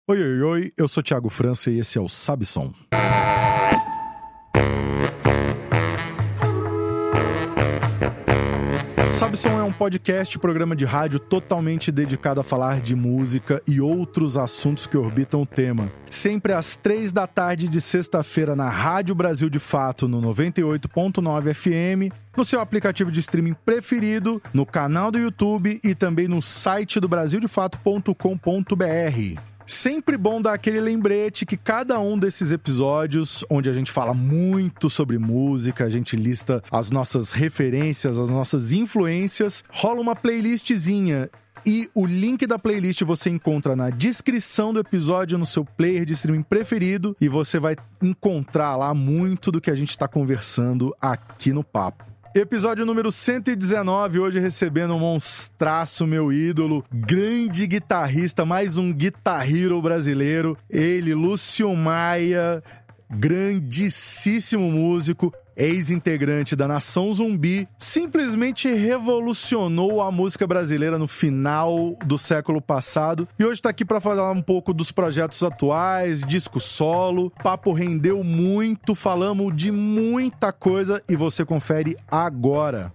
Oi, oi, oi, eu sou Thiago França e esse é o Sabe Som. Sabe Som é um podcast, programa de rádio totalmente dedicado a falar de música e outros assuntos que orbitam o tema. Sempre às 3 da tarde de sexta-feira na Rádio Brasil de Fato, no 98.9 FM, no seu aplicativo de streaming preferido, no canal do YouTube e também no site do brasildefato.com.br. Sempre bom dar aquele lembrete que cada um desses episódios, onde a gente fala muito sobre música, a gente lista as nossas referências, as nossas influências, rola uma playlistzinha. E o link da playlist você encontra na descrição do episódio no seu player de streaming preferido e você vai encontrar lá muito do que a gente está conversando aqui no papo. Episódio número 119, hoje recebendo um monstraço, meu ídolo, grande guitarrista, mais um Guitar Hero brasileiro, ele, Lúcio Maia, grandíssimo músico, ex-integrante da Nação Zumbi, simplesmente revolucionou a música brasileira no final do século passado e hoje tá aqui para falar um pouco dos projetos atuais, disco solo, papo rendeu muito, falamos de muita coisa e você confere agora.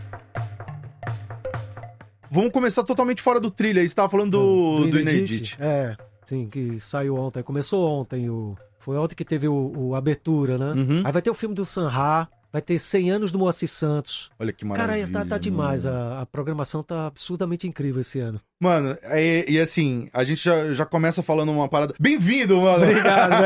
Vamos começar totalmente fora do trilho, aí você tava falando do Inedit. É, sim, que saiu ontem, começou ontem Foi ontem que teve o abertura, né? Uhum. Aí vai ter o filme do Sanha, vai ter 100 anos do Moacir Santos. Olha que maravilha. Cara, tá demais. A programação tá absurdamente incrível esse ano. Mano, e assim, a gente já começa falando uma parada... Bem-vindo, mano! Obrigado, né?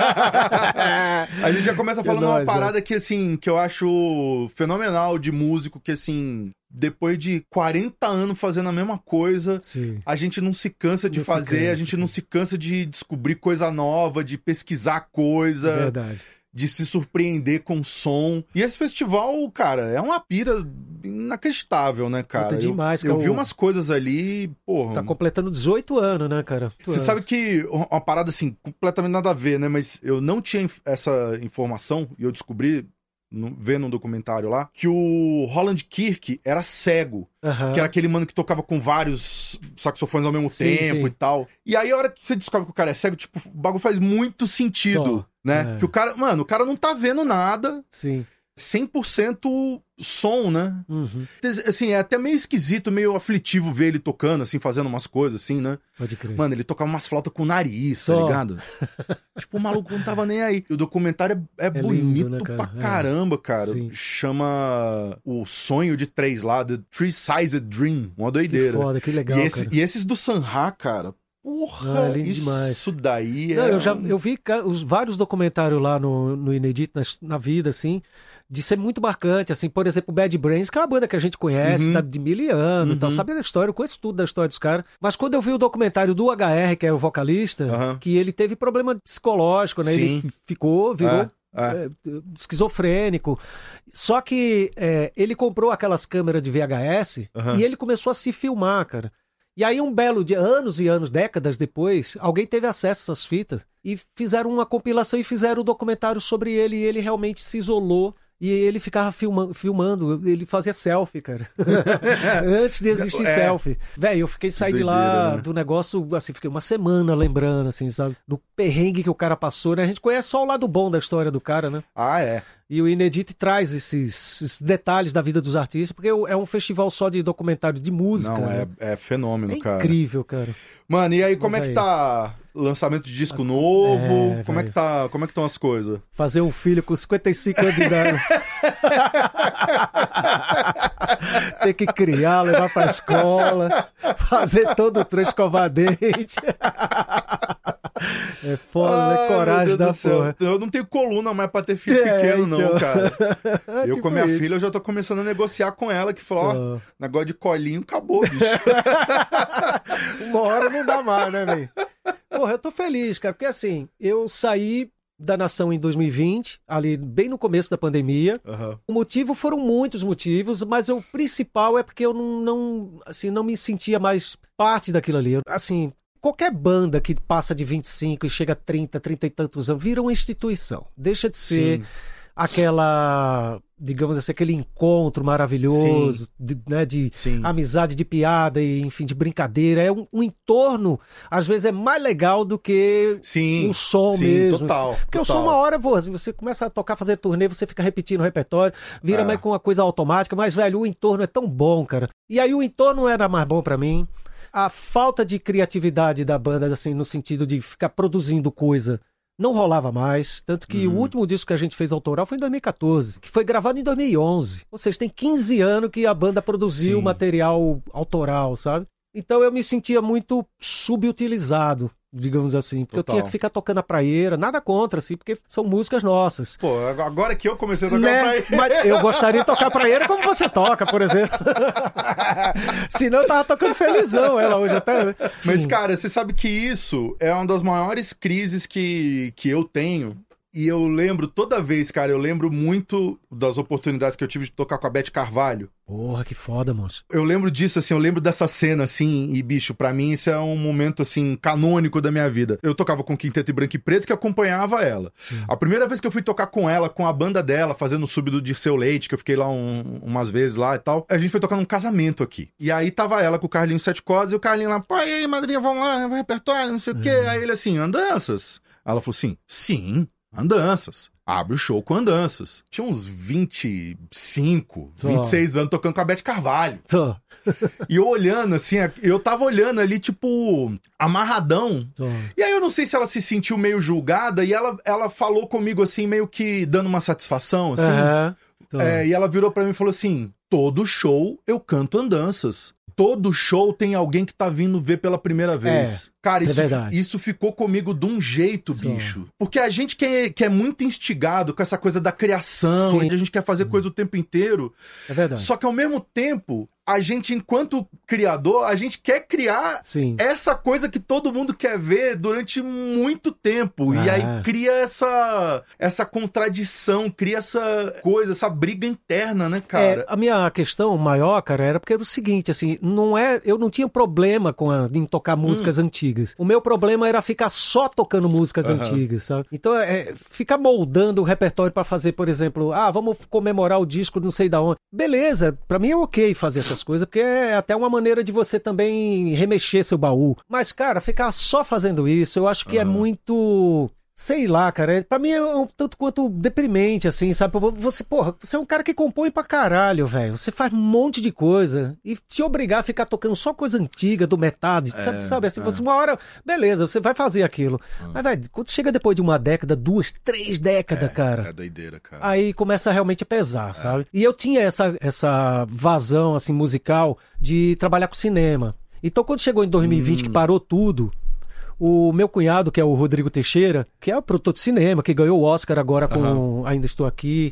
A gente já começa falando uma parada que, assim, que eu acho fenomenal de músico, que, assim... Depois de 40 anos fazendo a mesma coisa, sim, a gente não se cansa de fazer, a gente não se cansa de descobrir coisa nova, de pesquisar coisa, verdade, de se surpreender com som. E esse festival, cara, é uma pira inacreditável, né, cara? Demais, eu vi umas coisas ali, porra... Tá completando 18 anos, né, cara? Você sabe que uma parada, assim, completamente nada a ver, né? Mas eu não tinha essa informação e eu descobri... vendo um documentário lá, que o Roland Kirk era cego, que era aquele mano que tocava com vários saxofones ao mesmo tempo e tal. E aí a hora que você descobre que o cara é cego, tipo, o bagulho faz muito sentido, né? Que o cara, mano, o cara não tá vendo nada. Sim. 100% som, né? Uhum. Assim, é até meio esquisito, meio aflitivo ver ele tocando, assim, fazendo umas coisas, assim, né? Pode crer. Mano, ele tocava umas flautas com o nariz, tá ligado? Tipo, o maluco não tava nem aí. E o documentário é bonito, lindo, né, pra caramba, cara. Sim. Chama O Sonho de Três lá, The Three-Sized Dream. Uma doideira. Que foda, que legal, cara. E esses do Sanha, cara... Porra, lindo demais. Isso daí é... Não, eu vi vários documentários lá no Inedit, na vida, assim, de ser muito marcante, assim, por exemplo, Bad Brains, que é uma banda que a gente conhece, tá de mil anos e tal, sabe da história, eu conheço tudo da história dos caras, mas quando eu vi o documentário do HR, que é o vocalista, que ele teve problema psicológico, né, ele virou esquizofrênico, só que ele comprou aquelas câmeras de VHS e ele começou a se filmar, cara. E aí um belo dia, anos e anos, décadas depois, alguém teve acesso a essas fitas e fizeram uma compilação e fizeram um documentário sobre ele e ele realmente se isolou e ele ficava filmando, ele fazia selfie, cara. Antes de existir selfie. Velho, eu saí de lá, né, do negócio, assim, fiquei uma semana lembrando, assim, sabe? Do perrengue que o cara passou, né? A gente conhece só o lado bom da história do cara, né? Ah, é. E o Inedit traz esses detalhes da vida dos artistas, porque é um festival só de documentário de música. Não, né? é fenômeno, cara. Incrível, cara. Mano, e aí, como é que tá lançamento de disco novo? Como é que estão as coisas? Fazer um filho com 55 anos de idade. Ter que criar, levar pra escola, fazer todo o trecho, escovar dente. É foda, né? Coragem da porra. Eu não tenho coluna mais pra ter filho pequeno, então. não, cara. Eu tipo com a minha isso. filha, eu já tô começando a negociar com ela, que falou, negócio de colinho, acabou, bicho. Uma hora não dá mais, né, velho? Porra, eu tô feliz, cara, porque assim, eu saí da Nação em 2020, ali bem no começo da pandemia. O motivo foram muitos motivos, mas o principal é porque eu não me sentia mais parte daquilo ali. Assim, qualquer banda que passa de 25 e chega a 30 e tantos anos, vira uma instituição. Deixa de ser aquela, digamos assim, aquele encontro maravilhoso, de amizade, de piada, e, enfim, de brincadeira. É um entorno, às vezes, é mais legal do que o som mesmo. Total. Porque o som, uma hora, você começa a tocar, fazer turnê, você fica repetindo o repertório, vira mais com uma coisa automática, mas, velho, o entorno é tão bom, cara. E aí o entorno era mais bom pra mim. A falta de criatividade da banda, assim, no sentido de ficar produzindo coisa, não rolava mais. Tanto que o último disco que a gente fez autoral foi em 2014, que foi gravado em 2011. Ou seja, tem 15 anos que a banda produziu material autoral, sabe? Então eu me sentia muito subutilizado, digamos assim, porque eu tinha que ficar tocando a praieira, nada contra, assim, porque são músicas nossas. Pô, agora que eu comecei a tocar a praieira... Mas eu gostaria de tocar a praieira como você toca, por exemplo. Senão eu tava tocando felizão ela hoje até... Mas, cara, você sabe que isso é uma das maiores crises que eu tenho. E eu lembro, toda vez, cara, eu lembro muito das oportunidades que eu tive de tocar com a Beth Carvalho. Porra, que foda, moço. Eu lembro disso, assim, eu lembro dessa cena, assim, e, bicho, pra mim isso é um momento, assim, canônico da minha vida. Eu tocava com Quinteto e Branco e Preto, que acompanhava ela. Sim. A primeira vez que eu fui tocar com ela, com a banda dela, fazendo o sub do Dirceu Leite, que eu fiquei lá umas vezes lá e tal, a gente foi tocar num casamento aqui. E aí tava ela com o Carlinhos Sete Cordas, e o Carlinhos lá, pô, e aí, madrinha, vamos lá, vai repertório, não sei o quê. Aí ele assim, andanças? Ela falou assim, sim, andanças. Abre o show com andanças. Tinha uns 25, 26 anos tocando com a Beth Carvalho. E eu olhando, assim, eu tava olhando ali, tipo, amarradão. E aí eu não sei se ela se sentiu meio julgada e ela falou comigo, assim, meio que dando uma satisfação, assim. E ela virou pra mim e falou assim, todo show eu canto andanças. Todo show tem alguém que tá vindo ver pela primeira vez. Cara, isso ficou comigo de um jeito, bicho. Porque a gente que é muito instigado com essa coisa da criação, e a gente quer fazer coisa o tempo inteiro. É verdade. Só que ao mesmo tempo, a gente, enquanto criador, a gente quer criar essa coisa que todo mundo quer ver durante muito tempo. E aí cria essa contradição, cria essa coisa, essa briga interna, né, cara? A minha questão maior, cara, era porque era o seguinte, assim, eu não tinha problema em tocar músicas antigas. O meu problema era ficar só tocando músicas antigas, sabe? Então, ficar moldando o repertório pra fazer, por exemplo, vamos comemorar o disco não sei da onde. Beleza, pra mim é ok fazer essas coisas, porque é até uma maneira de você também remexer seu baú. Mas, cara, ficar só fazendo isso, eu acho que é muito... Sei lá, cara, pra mim é um tanto quanto deprimente, assim, sabe? Você é um cara que compõe pra caralho, velho. Você faz um monte de coisa e te obrigar a ficar tocando só coisa antiga, do metade, sabe? Assim, você uma hora, beleza, você vai fazer aquilo. Mas, velho, quando chega depois de uma década, 2, 3 décadas, cara... É doideira, cara. Aí começa realmente a pesar, sabe? E eu tinha essa vazão, assim, musical de trabalhar com cinema. Então, quando chegou em 2020, que parou tudo... O meu cunhado, que é o Rodrigo Teixeira, que é o produtor de cinema, que ganhou o Oscar agora com Ainda Estou Aqui,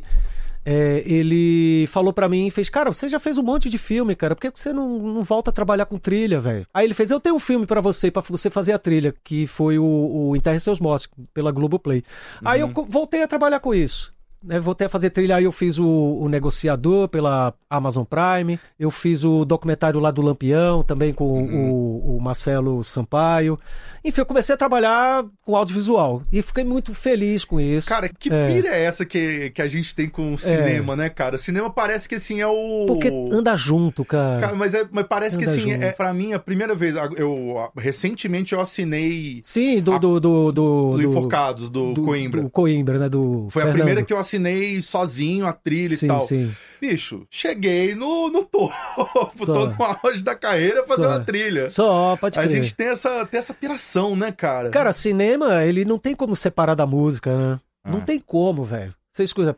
ele falou pra mim e fez, cara, você já fez um monte de filme, cara, por que você não volta a trabalhar com trilha, velho? Aí ele fez, eu tenho um filme pra você fazer a trilha, que foi o Enterre Seus Mortos, pela Globoplay. Aí eu voltei a trabalhar com isso. Voltei a fazer trilha, aí eu fiz o Negociador pela Amazon Prime, eu fiz o documentário lá do Lampião, também com o Marcelo Sampaio. Enfim, eu comecei a trabalhar com audiovisual e fiquei muito feliz com isso. Cara, que pira é essa que a gente tem com o cinema, né, cara? O cinema parece que, assim, é o... Porque anda junto, cara. Mas parece que, assim, pra mim, a primeira vez, recentemente eu assinei... Sim, do Enforcados, do Coimbra. Do Coimbra, né, do Foi Fernando. A primeira que eu assinei sozinho, a trilha e tal. Sim. Bicho, cheguei no topo, tô no auge da carreira fazer uma trilha. Pode crer. A gente tem essa piração, né, cara? Cara, cinema, ele não tem como separar da música, né? Não tem como, velho. Você escuta...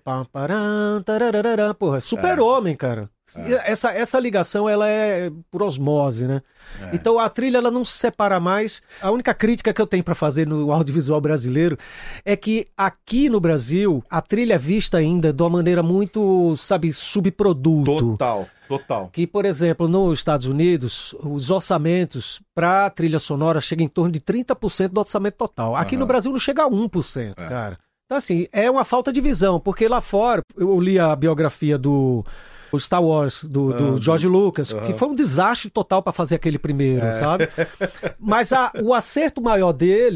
Porra, Super-Homem, cara. Essa ligação, ela é por osmose, né? Então a trilha, ela não se separa mais. A única crítica que eu tenho pra fazer no audiovisual brasileiro é que aqui no Brasil, a trilha é vista ainda de uma maneira muito, sabe, subproduto. Total. Que, por exemplo, nos Estados Unidos, os orçamentos pra trilha sonora chegam em torno de 30% do orçamento total. Aqui no Brasil não chega a 1%, cara. Então, assim, é uma falta de visão, porque lá fora, eu li a biografia do Star Wars, do George Lucas, que foi um desastre total para fazer aquele primeiro, sabe? Mas o acerto maior dele,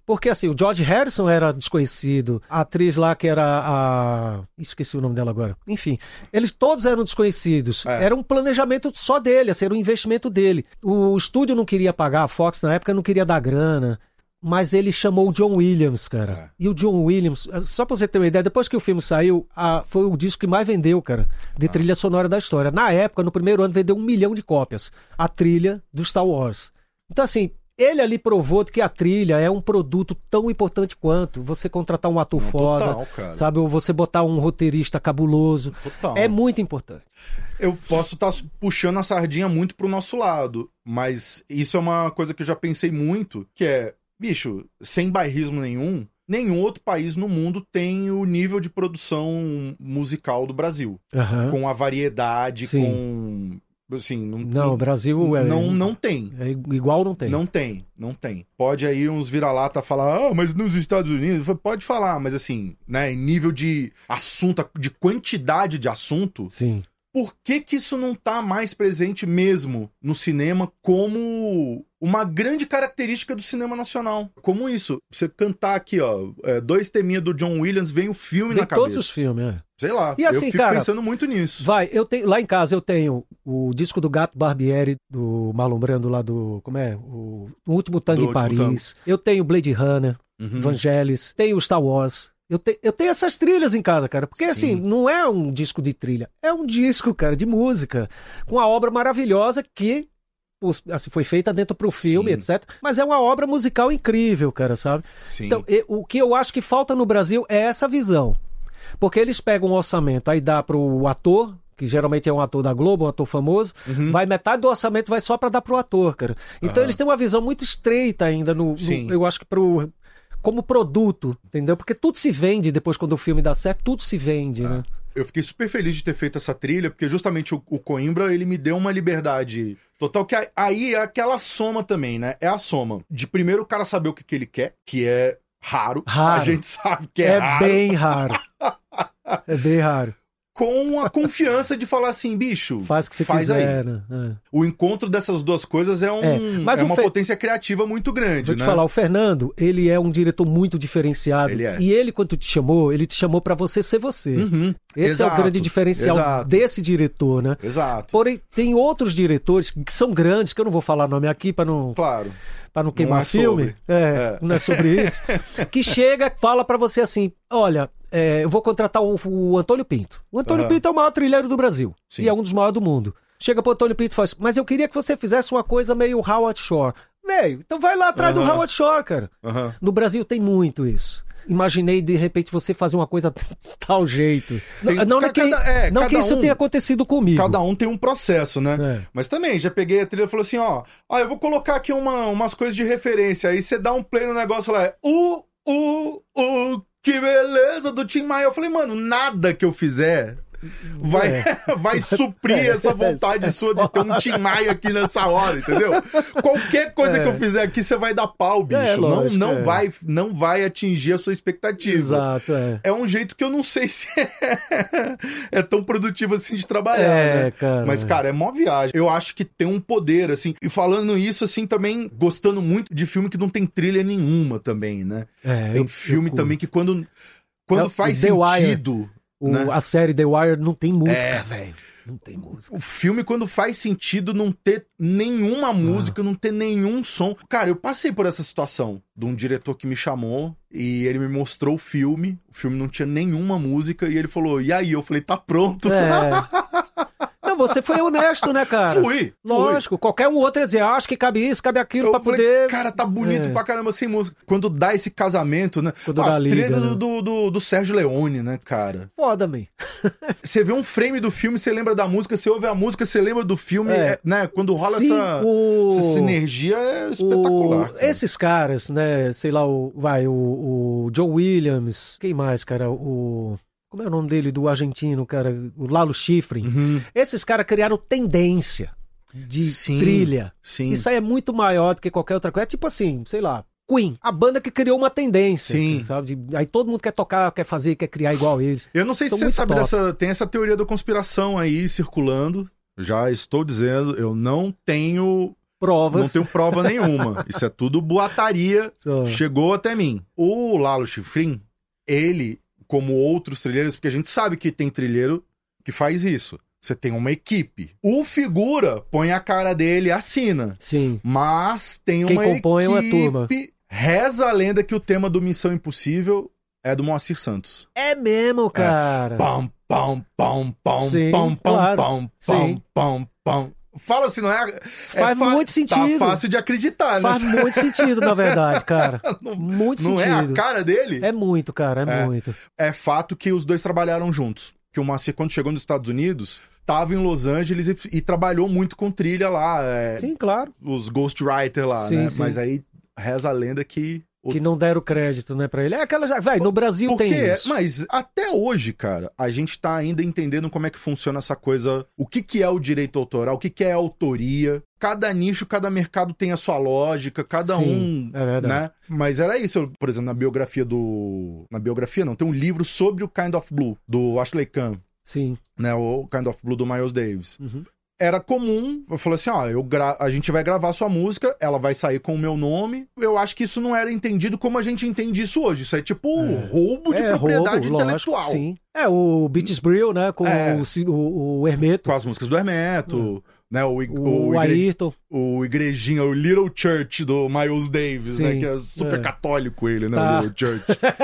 Porque assim, o George Harrison era desconhecido, a atriz lá que era a... Esqueci o nome dela agora. Enfim, eles todos eram desconhecidos. Era um planejamento só dele, assim, era um investimento dele. O estúdio não queria pagar, a Fox na época não queria dar grana. Mas ele chamou o John Williams, cara. E o John Williams, só pra você ter uma ideia, depois que o filme saiu, foi o disco que mais vendeu, cara, de trilha sonora da história. Na época, no primeiro ano, vendeu 1 milhão de cópias. A trilha do Star Wars. Então, assim, ele ali provou que a trilha é um produto tão importante quanto você contratar um ator foda, sabe? Ou você botar um roteirista cabuloso. Total. É muito importante. Eu posso estar puxando a sardinha muito pro nosso lado, mas isso é uma coisa que eu já pensei muito, que é... Bicho, sem bairrismo nenhum outro país no mundo tem o nível de produção musical do Brasil. Com a variedade, com... Assim, não, o Brasil não tem. É igual não tem. Não tem. Pode aí uns vira-lata falar, mas nos Estados Unidos... Pode falar, mas assim, né, em nível de assunto, de quantidade de assunto... Sim. Por que isso não tá mais presente mesmo no cinema como uma grande característica do cinema nacional? Como isso? Você cantar aqui, ó, 2 teminhas do John Williams, vem o filme na cabeça. Todos os filmes, Sei lá, e assim, eu fico pensando muito nisso. Lá em casa eu tenho o disco do Gato Barbieri, do Marlon Brando lá do... Como é? O Último Tango em Paris. Eu tenho Blade Runner, Vangelis, tenho Star Wars... Eu tenho essas trilhas em casa, cara, porque assim, não é um disco de trilha, é um disco, cara, de música, com uma obra maravilhosa que assim, foi feita dentro pro filme, etc. Mas é uma obra musical incrível, cara, sabe? Então, o que eu acho que falta no Brasil é essa visão, porque eles pegam um orçamento, aí dá pro ator, que geralmente é um ator da Globo, um ator famoso, vai metade do orçamento vai só pra dar pro ator, cara. Então eles têm uma visão muito estreita ainda eu acho que como produto, entendeu? Porque tudo se vende depois quando o filme dá certo, tudo se vende, né? Eu fiquei super feliz de ter feito essa trilha, porque justamente o Coimbra, ele me deu uma liberdade total, que aí é aquela soma também, né? É a soma de primeiro o cara saber o que ele quer, que é raro. A gente sabe que é raro. Bem raro. É bem raro. Com a confiança de falar assim, bicho, faz o que você quiser, aí. Né? O encontro dessas duas coisas é uma potência criativa muito grande, Vou te falar, o Fernando, ele é um diretor muito diferenciado. Ele é. E ele, quando te chamou, ele te chamou pra você ser você. Esse é o grande diferencial desse diretor, né? Exato. Porém, tem outros diretores que são grandes, que eu não vou falar nome aqui pra não... Claro. Pra não queimar filme. Não é sobre isso. Que chega, fala pra você assim, olha... eu vou contratar o Antônio Pinto. O Antônio Pinto é o maior trilheiro do Brasil. Sim. E é um dos maiores do mundo. Chega pro Antônio Pinto e fala assim, mas eu queria que você fizesse uma coisa meio Howard Shore. Velho, então vai lá atrás do Howard Shore, cara. No Brasil tem muito isso. Imaginei, de repente, você fazer uma coisa tal jeito. Não que isso tenha acontecido comigo. Cada um tem um processo, né? Mas também, já peguei a trilha e falei assim, ó, eu vou colocar aqui umas coisas de referência. Aí você dá um play no negócio lá, que beleza do Tim Maia. Eu falei, mano, nada que eu fizer vai suprir essa vontade sua de ter um Tim Maia aqui nessa hora, entendeu? Qualquer coisa que eu fizer aqui, você vai dar pau, bicho. Não vai atingir a sua expectativa. Exato, É um jeito que eu não sei se é tão produtivo assim de trabalhar, né? Cara, mas, cara, é mó viagem. Eu acho que tem um poder, assim. E falando isso, assim, também gostando muito de filme que não tem trilha nenhuma também, né? Tem filme também que quando faz sentido... A série The Wire não tem música, velho. Não tem música. O filme, quando faz sentido não ter nenhuma música, não ter nenhum som. Cara, eu passei por essa situação de um diretor que me chamou e ele me mostrou o filme não tinha nenhuma música e ele falou, e aí? Eu falei, tá pronto. Não, você foi honesto, né, cara? Fui. Lógico, qualquer um outro ia dizer, acho que cabe isso, cabe aquilo pra poder... Cara, tá bonito pra caramba sem música. Quando dá esse casamento, né? As trilhas do Sérgio Leone, né, cara? Foda, man. Você vê um frame do filme, você lembra da música, você ouve a música, você lembra do filme, né? Quando rola essa sinergia é espetacular. Cara. Esses caras, né, sei lá, o Joe Williams, quem mais, cara? Como é o nome dele, do argentino, cara? O Lalo Schifrin. Esses caras criaram tendência de trilha. Sim. Isso aí é muito maior do que qualquer outra coisa. É tipo assim, sei lá, Queen, a banda que criou uma tendência. Sabe? Aí todo mundo quer tocar, quer fazer, quer criar igual eles. Eu não sei se você sabe tem essa teoria da conspiração aí circulando. Já estou dizendo, eu não tenho provas. Não tenho prova nenhuma. Isso é tudo boataria. Chegou até mim. O Lalo Schifrin, ele, como outros trilheiros, porque a gente sabe que tem trilheiro que faz isso. Você tem uma equipe. O figura põe a cara dele e assina. Sim. Mas tem Quem uma compõe equipe... é uma turma. Reza a lenda que o tema do Missão Impossível é do Moacir Santos. É mesmo, cara. Pam, pam, pam, pam, Sim, pam, pam, claro. pam, Sim. pam, pam. Fala assim, não é? Faz muito sentido. Tá fácil de acreditar, Faz né? muito sentido, na verdade, cara. Muito Não sentido. é a cara dele? É muito, cara, é muito. É fato que os dois trabalharam juntos. Que o Moacir, quando chegou nos Estados Unidos, tava em Los Angeles e trabalhou muito com trilha lá. Sim, claro. Os ghostwriters lá, Sim, né? sim. Mas aí reza a lenda que... Que não deram crédito, né, pra ele. É aquela... Vai, no Brasil Porque tem isso. Mas até hoje, cara, a gente tá ainda entendendo como é que funciona essa coisa, o que é o direito autoral, o que é a autoria. Cada nicho, cada mercado tem a sua lógica, cada Sim, um, é verdade. né? Mas era isso, por exemplo, na biografia não, tem um livro sobre o Kind of Blue, do Ashley Kahn, Sim. né, o Kind of Blue do Miles Davis. Uhum. Era comum, eu falei assim, ó, a gente vai gravar sua música, ela vai sair com o meu nome. Eu acho que isso não era entendido como a gente entende isso hoje. Isso é tipo roubo de propriedade intelectual. Lógico, sim. O Beaches Brill, né, com o Hermeto. Com as músicas do Hermeto, né, o Ayrton. O Igrejinha, o Little Church do Miles Davis, Sim, né, que é super católico ele, né, tá. o Little Church.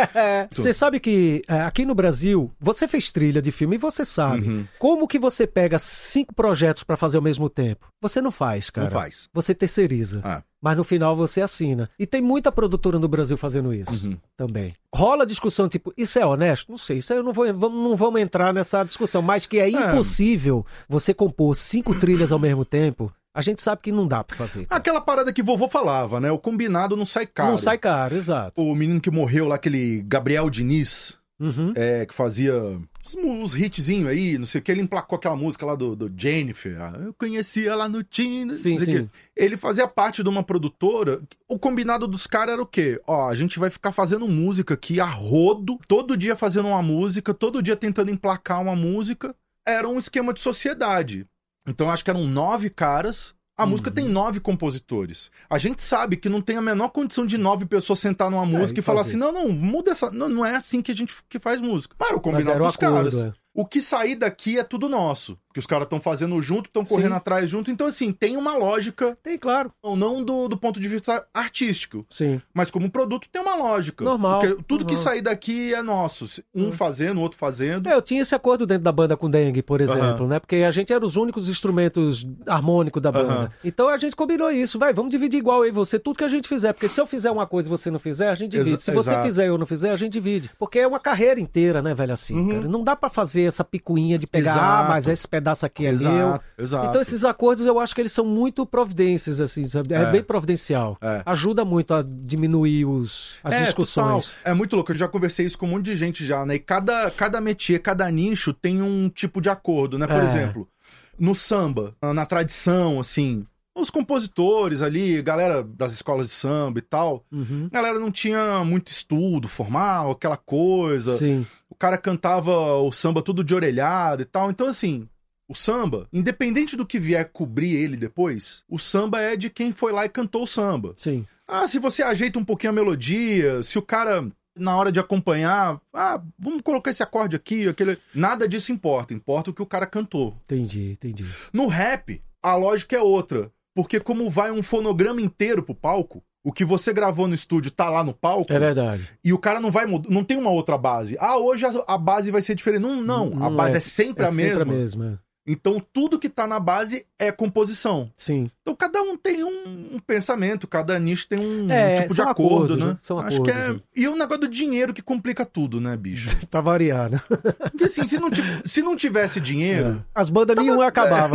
Você sabe que aqui no Brasil, você fez trilha de filme e você sabe. Como que você pega 5 projetos pra fazer ao mesmo tempo? Você não faz, cara. Não faz. Você terceiriza. Mas no final você assina. E tem muita produtora no Brasil fazendo isso também. Rola discussão tipo, isso é honesto? Não sei, isso aí eu não vamos entrar nessa discussão. Mas que é impossível você compor 5 trilhas ao mesmo tempo. A gente sabe que não dá pra fazer. Cara. Aquela parada que vovô falava, né? O combinado não sai caro. Não sai caro, exato. O menino que morreu lá, aquele Gabriel Diniz, que fazia uns hitzinhos aí, não sei o que, ele emplacou aquela música lá do Jennifer. Eu conheci ela no Tinder. Sim, sim. Ele fazia parte de uma produtora. O combinado dos caras era o quê? Ó, a gente vai ficar fazendo música aqui a rodo, todo dia fazendo uma música, todo dia tentando emplacar uma música. Era um esquema de sociedade. Então eu acho que eram 9 caras. A música tem 9 compositores. A gente sabe que não tem a menor condição de 9 pessoas sentar numa música e falar assim, não, muda essa... Não é assim que a gente que faz música. Mas o combinado dos caras. O que sair daqui é tudo nosso. Que os caras estão fazendo junto, estão correndo atrás junto. Então, assim, tem uma lógica. Tem, claro. Não do ponto de vista artístico. Sim. Mas como produto tem uma lógica. Normal. Porque tudo que sair daqui é nosso. Um fazendo, o outro fazendo. Eu tinha esse acordo dentro da banda com Dengue, por exemplo, né? Porque a gente era os únicos instrumentos harmônicos da banda. Então a gente combinou isso. Vamos dividir igual aí você. Tudo que a gente fizer. Porque se eu fizer uma coisa e você não fizer, a gente divide. Se você fizer e eu não fizer, a gente divide. Porque é uma carreira inteira, né, velho, assim, cara. Não dá pra fazer essa picuinha de pegar, mas esse pedaço aqui é meu. Exato. Então esses acordos eu acho que eles são muito providências, assim, sabe? É bem providencial. Ajuda muito a diminuir as discussões. Total. É muito louco, eu já conversei isso com um monte de gente já, né? E cada métier, cada nicho tem um tipo de acordo, né? Por exemplo, no samba, na tradição, assim, os compositores ali, galera das escolas de samba e tal, galera não tinha muito estudo formal, aquela coisa. Sim. O cara cantava o samba tudo de orelhada e tal. Então, assim, o samba, independente do que vier cobrir ele depois, o samba é de quem foi lá e cantou o samba. Sim. Se você ajeita um pouquinho a melodia, se o cara, na hora de acompanhar, vamos colocar esse acorde aqui, aquele... Nada disso importa. Importa o que o cara cantou. Entendi. No rap, a lógica é outra. Porque como vai um fonograma inteiro pro palco, o que você gravou no estúdio tá lá no palco. É verdade. E o cara não vai mudar, não tem uma outra base. Hoje a base vai ser diferente. Não, a base é sempre a mesma. Sempre a mesma. Então tudo que tá na base é composição. Sim. Então cada um tem um pensamento, cada nicho tem um tipo de acordo, né? São Acho acordos, que é... E o negócio do dinheiro que complica tudo, né, bicho? Pra variar, né? Porque assim, se não tivesse dinheiro... As bandas nenhuma acabavam.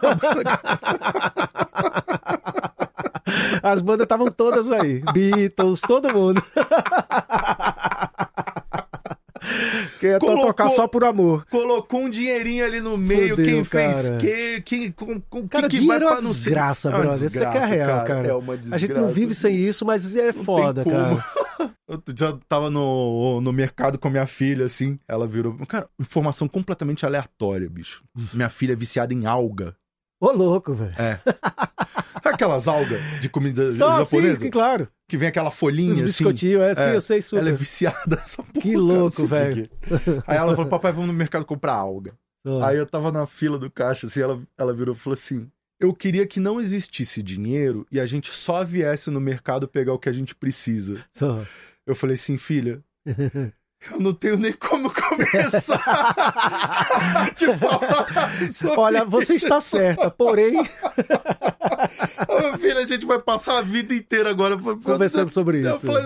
As bandas estavam todas aí. Beatles, todo mundo. Que ia tocar só por amor. Colocou um dinheirinho ali no meio, fudeu, quem fez cara, que dinheiro vai é uma desgraça, brother. Isso aqui é real, cara. É uma desgraça. A gente não vive sem isso, mas é foda, cara. Eu já tava no mercado com a minha filha, assim, ela virou... Cara, informação completamente aleatória, bicho. Minha filha é viciada em alga. Ô, louco, velho. É. Aquelas algas de comida Só japonesa? Sim, claro. Que vem aquela folhinha Os biscoitinhos, assim. Eu sei super. Ela é viciada essa porra. Que louco, velho. Aí ela falou, papai, vamos no mercado comprar alga. Aí eu tava na fila do caixa, assim, ela virou e falou assim, eu queria que não existisse dinheiro e a gente só viesse no mercado pegar o que a gente precisa. Eu falei assim, filha... Eu não tenho nem como começar a te falar sobre Olha, você está certa, porém... Meu filho, a gente vai passar a vida inteira agora conversando sobre isso. Eu falei,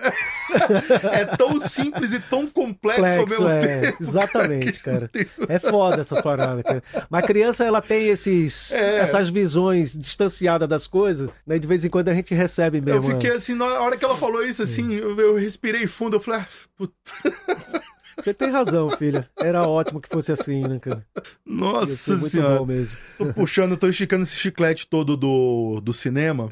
é tão simples e tão complexo ao mesmo tempo. Exatamente, cara. É foda essa parada, cara. Mas a criança, ela tem essas visões distanciadas das coisas, né? De vez em quando a gente recebe mesmo. Eu fiquei assim, na hora que ela falou isso, assim, eu respirei fundo, eu falei, puta... Você tem razão, filha. Era ótimo que fosse assim, né, cara? Nossa muito senhora. bom mesmo. Tô esticando esse chiclete todo do cinema,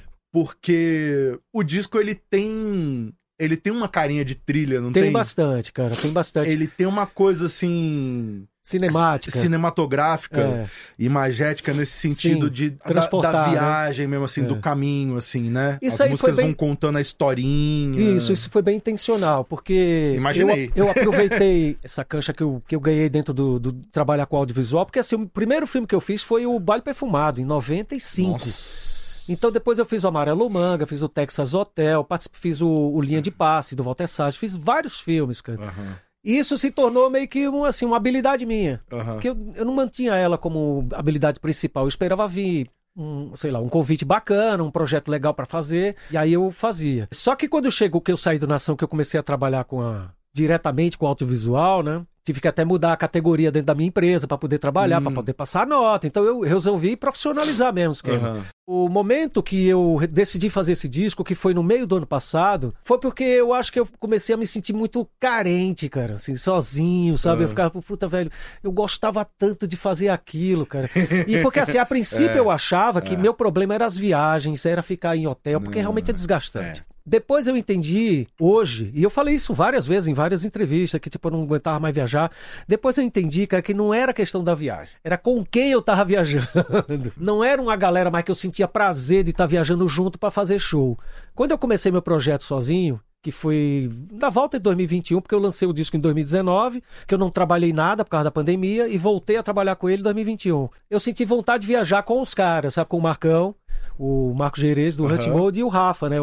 porque o disco, ele tem uma carinha de trilha, não tem? Tem bastante, cara, tem bastante. Ele tem uma coisa, assim... cinematográfica, imagética nesse sentido. Sim, da viagem, né? Mesmo assim, do caminho, assim, né? Isso as músicas vão contando a historinha. Isso foi bem intencional, porque eu aproveitei essa cancha que eu ganhei dentro do trabalhar com audiovisual, porque assim, o primeiro filme que eu fiz foi o Baile Perfumado, em 95. Nossa. Então depois eu fiz o Amarelo Manga, fiz o Texas Hotel, fiz o Linha de Passe, do Walter Salles, fiz vários filmes, cara. Isso se tornou meio que uma habilidade minha. Que eu não mantinha ela como habilidade principal. Eu esperava vir um convite bacana, um projeto legal pra fazer, e aí eu fazia. Só que quando chegou que eu saí do Nação, que eu comecei a trabalhar diretamente com audiovisual, né? Tive que até mudar a categoria dentro da minha empresa para poder trabalhar, para poder passar nota. Então eu resolvi profissionalizar mesmo o esquema. O momento que eu decidi fazer esse disco, que foi no meio do ano passado, foi porque eu acho que eu comecei a me sentir muito carente, cara, assim, sozinho, sabe? Eu ficava, puta, velho, eu gostava tanto de fazer aquilo, cara. E porque, assim, a princípio eu achava que meu problema era as viagens, era ficar em hotel, porque realmente é desgastante. Depois eu entendi, hoje, e eu falei isso várias vezes em várias entrevistas, que tipo, eu não aguentava mais viajar. Depois eu entendi, cara, que não era questão da viagem, era com quem eu tava viajando. Não era uma galera mais que eu sentia prazer de estar viajando junto para fazer show. Quando eu comecei meu projeto sozinho, que foi da volta de 2021, porque eu lancei o disco em 2019, que eu não trabalhei nada por causa da pandemia, e voltei a trabalhar com ele em 2021. Eu senti vontade de viajar com os caras, sabe, com o Marcão, o Marco Gerês do Hunt Mode e o Rafa, né,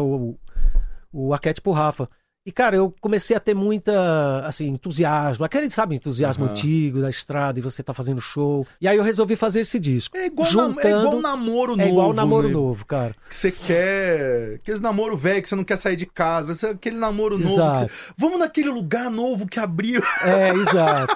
o Arquétipo Rafa. E, cara, eu comecei a ter muita, assim, entusiasmo. Aquele, sabe, entusiasmo antigo da estrada e você tá fazendo show. E aí eu resolvi fazer esse disco. É igual namoro novo. É igual namoro né? novo, cara. Que você quer... Aqueles namoro velho que você não quer sair de casa. Aquele namoro novo. Exato. Vamos naquele lugar novo que abriu. Exato.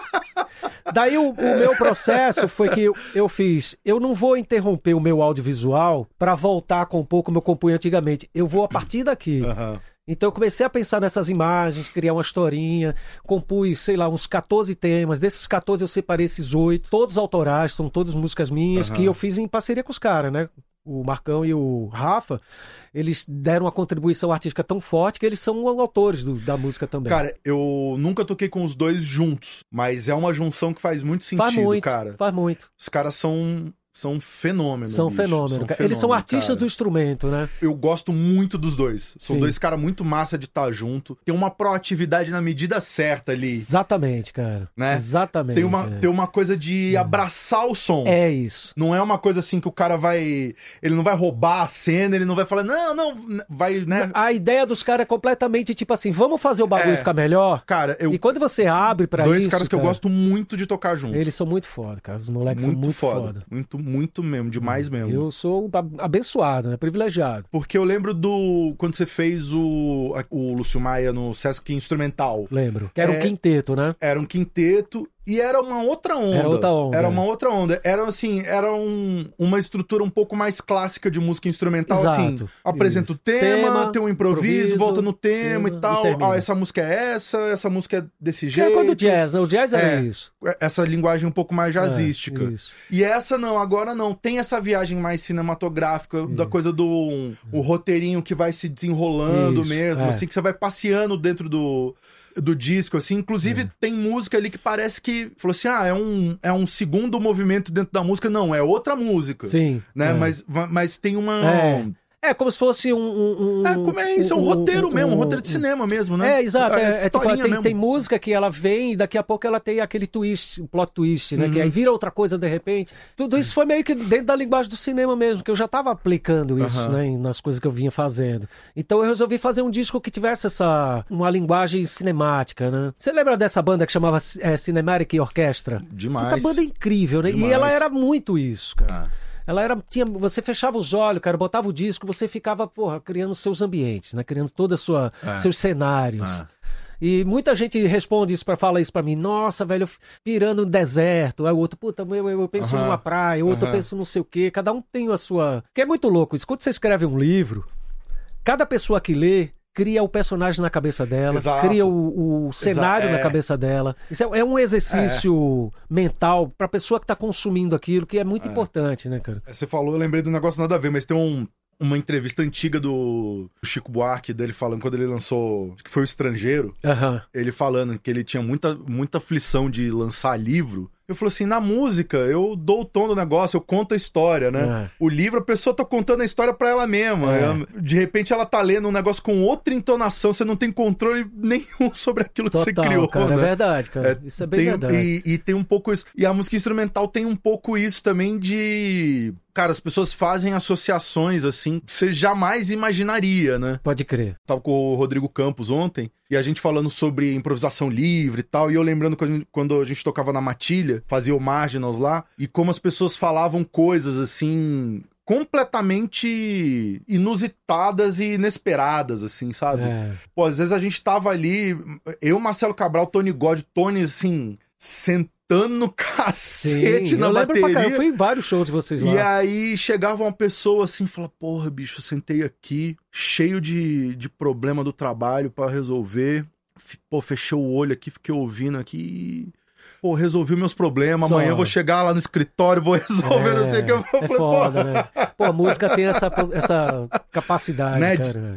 Daí o meu processo foi que eu fiz... Eu não vou interromper o meu audiovisual para voltar a compor como eu compunha antigamente. Eu vou a partir daqui. Então eu comecei a pensar nessas imagens, criar uma historinha, compus, sei lá, uns 14 temas. Desses 14 eu separei esses 8, todos autorais, são todas músicas minhas, que eu fiz em parceria com os caras, né? O Marcão e o Rafa, eles deram uma contribuição artística tão forte que eles são autores da música também. Cara, eu nunca toquei com os dois juntos, mas é uma junção que faz muito sentido, cara. Faz muito. Os caras são fenômenos. São fenômenos. Eles são artistas, cara, do instrumento, né? Eu gosto muito dos dois. São dois caras muito massa de estar junto. Tem uma proatividade na medida certa ali. Exatamente, cara. Né? Exatamente. Tem uma coisa de abraçar o som. É isso. Não é uma coisa assim que o cara vai... Ele não vai roubar a cena, ele não vai falar, não, vai, né? A ideia dos caras é completamente tipo assim, vamos fazer o bagulho ficar melhor? Cara, E quando você abre pra dois isso... caras que eu gosto muito de tocar junto. Eles são muito foda, cara. Os moleques são muito foda. Muito mesmo, demais mesmo. Eu sou abençoado, né? Privilegiado. Porque eu lembro quando você fez o Lúcio Maia no Sesc Instrumental. Lembro. Que era um quinteto, né? Era um quinteto e era uma outra onda. Era uma outra onda. Era assim, uma estrutura um pouco mais clássica de música instrumental. Exato. Assim, apresenta o tema, tem um improviso, volta no tema e tal. Essa música é essa música é desse jeito. É quando o jazz, né? O jazz era isso. Essa linguagem um pouco mais jazzística. Isso. E essa não, agora não. Tem essa viagem mais cinematográfica, da coisa do o roteirinho que vai se desenrolando mesmo, assim, que você vai passeando dentro do disco, assim. Inclusive, tem música ali que parece que... Falou assim, é um segundo movimento dentro da música. Não, é outra música. Sim. Né? Mas tem uma... É como se fosse como é isso? É um roteiro mesmo, um roteiro de cinema mesmo, né? Exato. Tipo, tem música que ela vem e daqui a pouco ela tem aquele twist, um plot twist, né? Que aí vira outra coisa de repente. Tudo isso foi meio que dentro da linguagem do cinema mesmo, que eu já estava aplicando isso, né? Nas coisas que eu vinha fazendo. Então eu resolvi fazer um disco que tivesse uma linguagem cinemática, né? Você lembra dessa banda que chamava Cinematic Orchestra? Demais. Puta banda incrível, né? Demais. E ela era muito isso, cara. Você fechava os olhos, cara, botava o disco, você ficava, criando seus ambientes, né? Criando todos seus cenários. E muita gente responde isso fala isso pra mim. Nossa, velho, eu pirando no deserto. Aí o outro, eu penso numa praia, o outro eu penso não sei o quê. Cada um tem a sua... Que é muito louco isso. Quando você escreve um livro, cada pessoa que lê cria o personagem na cabeça dela, cria o cenário na cabeça dela. Isso é um exercício mental pra pessoa que tá consumindo aquilo, que é muito importante, né, cara? Você falou, eu lembrei do negócio nada a ver, mas tem uma entrevista antiga do Chico Buarque, dele falando, quando ele lançou, acho que foi O Estrangeiro, ele falando que ele tinha muita aflição de lançar livro. Eu falei assim, na música, eu dou o tom do negócio, eu conto a história, né? O livro, a pessoa tá contando a história pra ela mesma. De repente, ela tá lendo um negócio com outra entonação, você não tem controle nenhum sobre aquilo que você criou, cara, né? É verdade, cara. Isso é bem verdade. E tem um pouco isso. E a música instrumental tem um pouco isso também de... Cara, as pessoas fazem associações, assim, que você jamais imaginaria, né? Pode crer. Tava com o Rodrigo Campos ontem, e a gente falando sobre improvisação livre e tal, e eu lembrando quando a gente tocava na Matilha, fazia o Marginals lá, e como as pessoas falavam coisas, assim, completamente inusitadas e inesperadas, assim, sabe? Pô, às vezes a gente tava ali, eu, Marcelo Cabral, Tony God, Tony, assim, sentando no cacete na bateria. Eu fui em vários shows de vocês lá. E aí chegava uma pessoa assim e falava, porra, bicho, eu sentei aqui, cheio de problema do trabalho pra resolver. Pô, fechei o olho aqui, fiquei ouvindo aqui. Pô, resolvi meus problemas, amanhã eu vou chegar lá no escritório, vou resolver, não sei o que. Eu falei, foda, né? Pô, a música tem essa capacidade, né? Cara.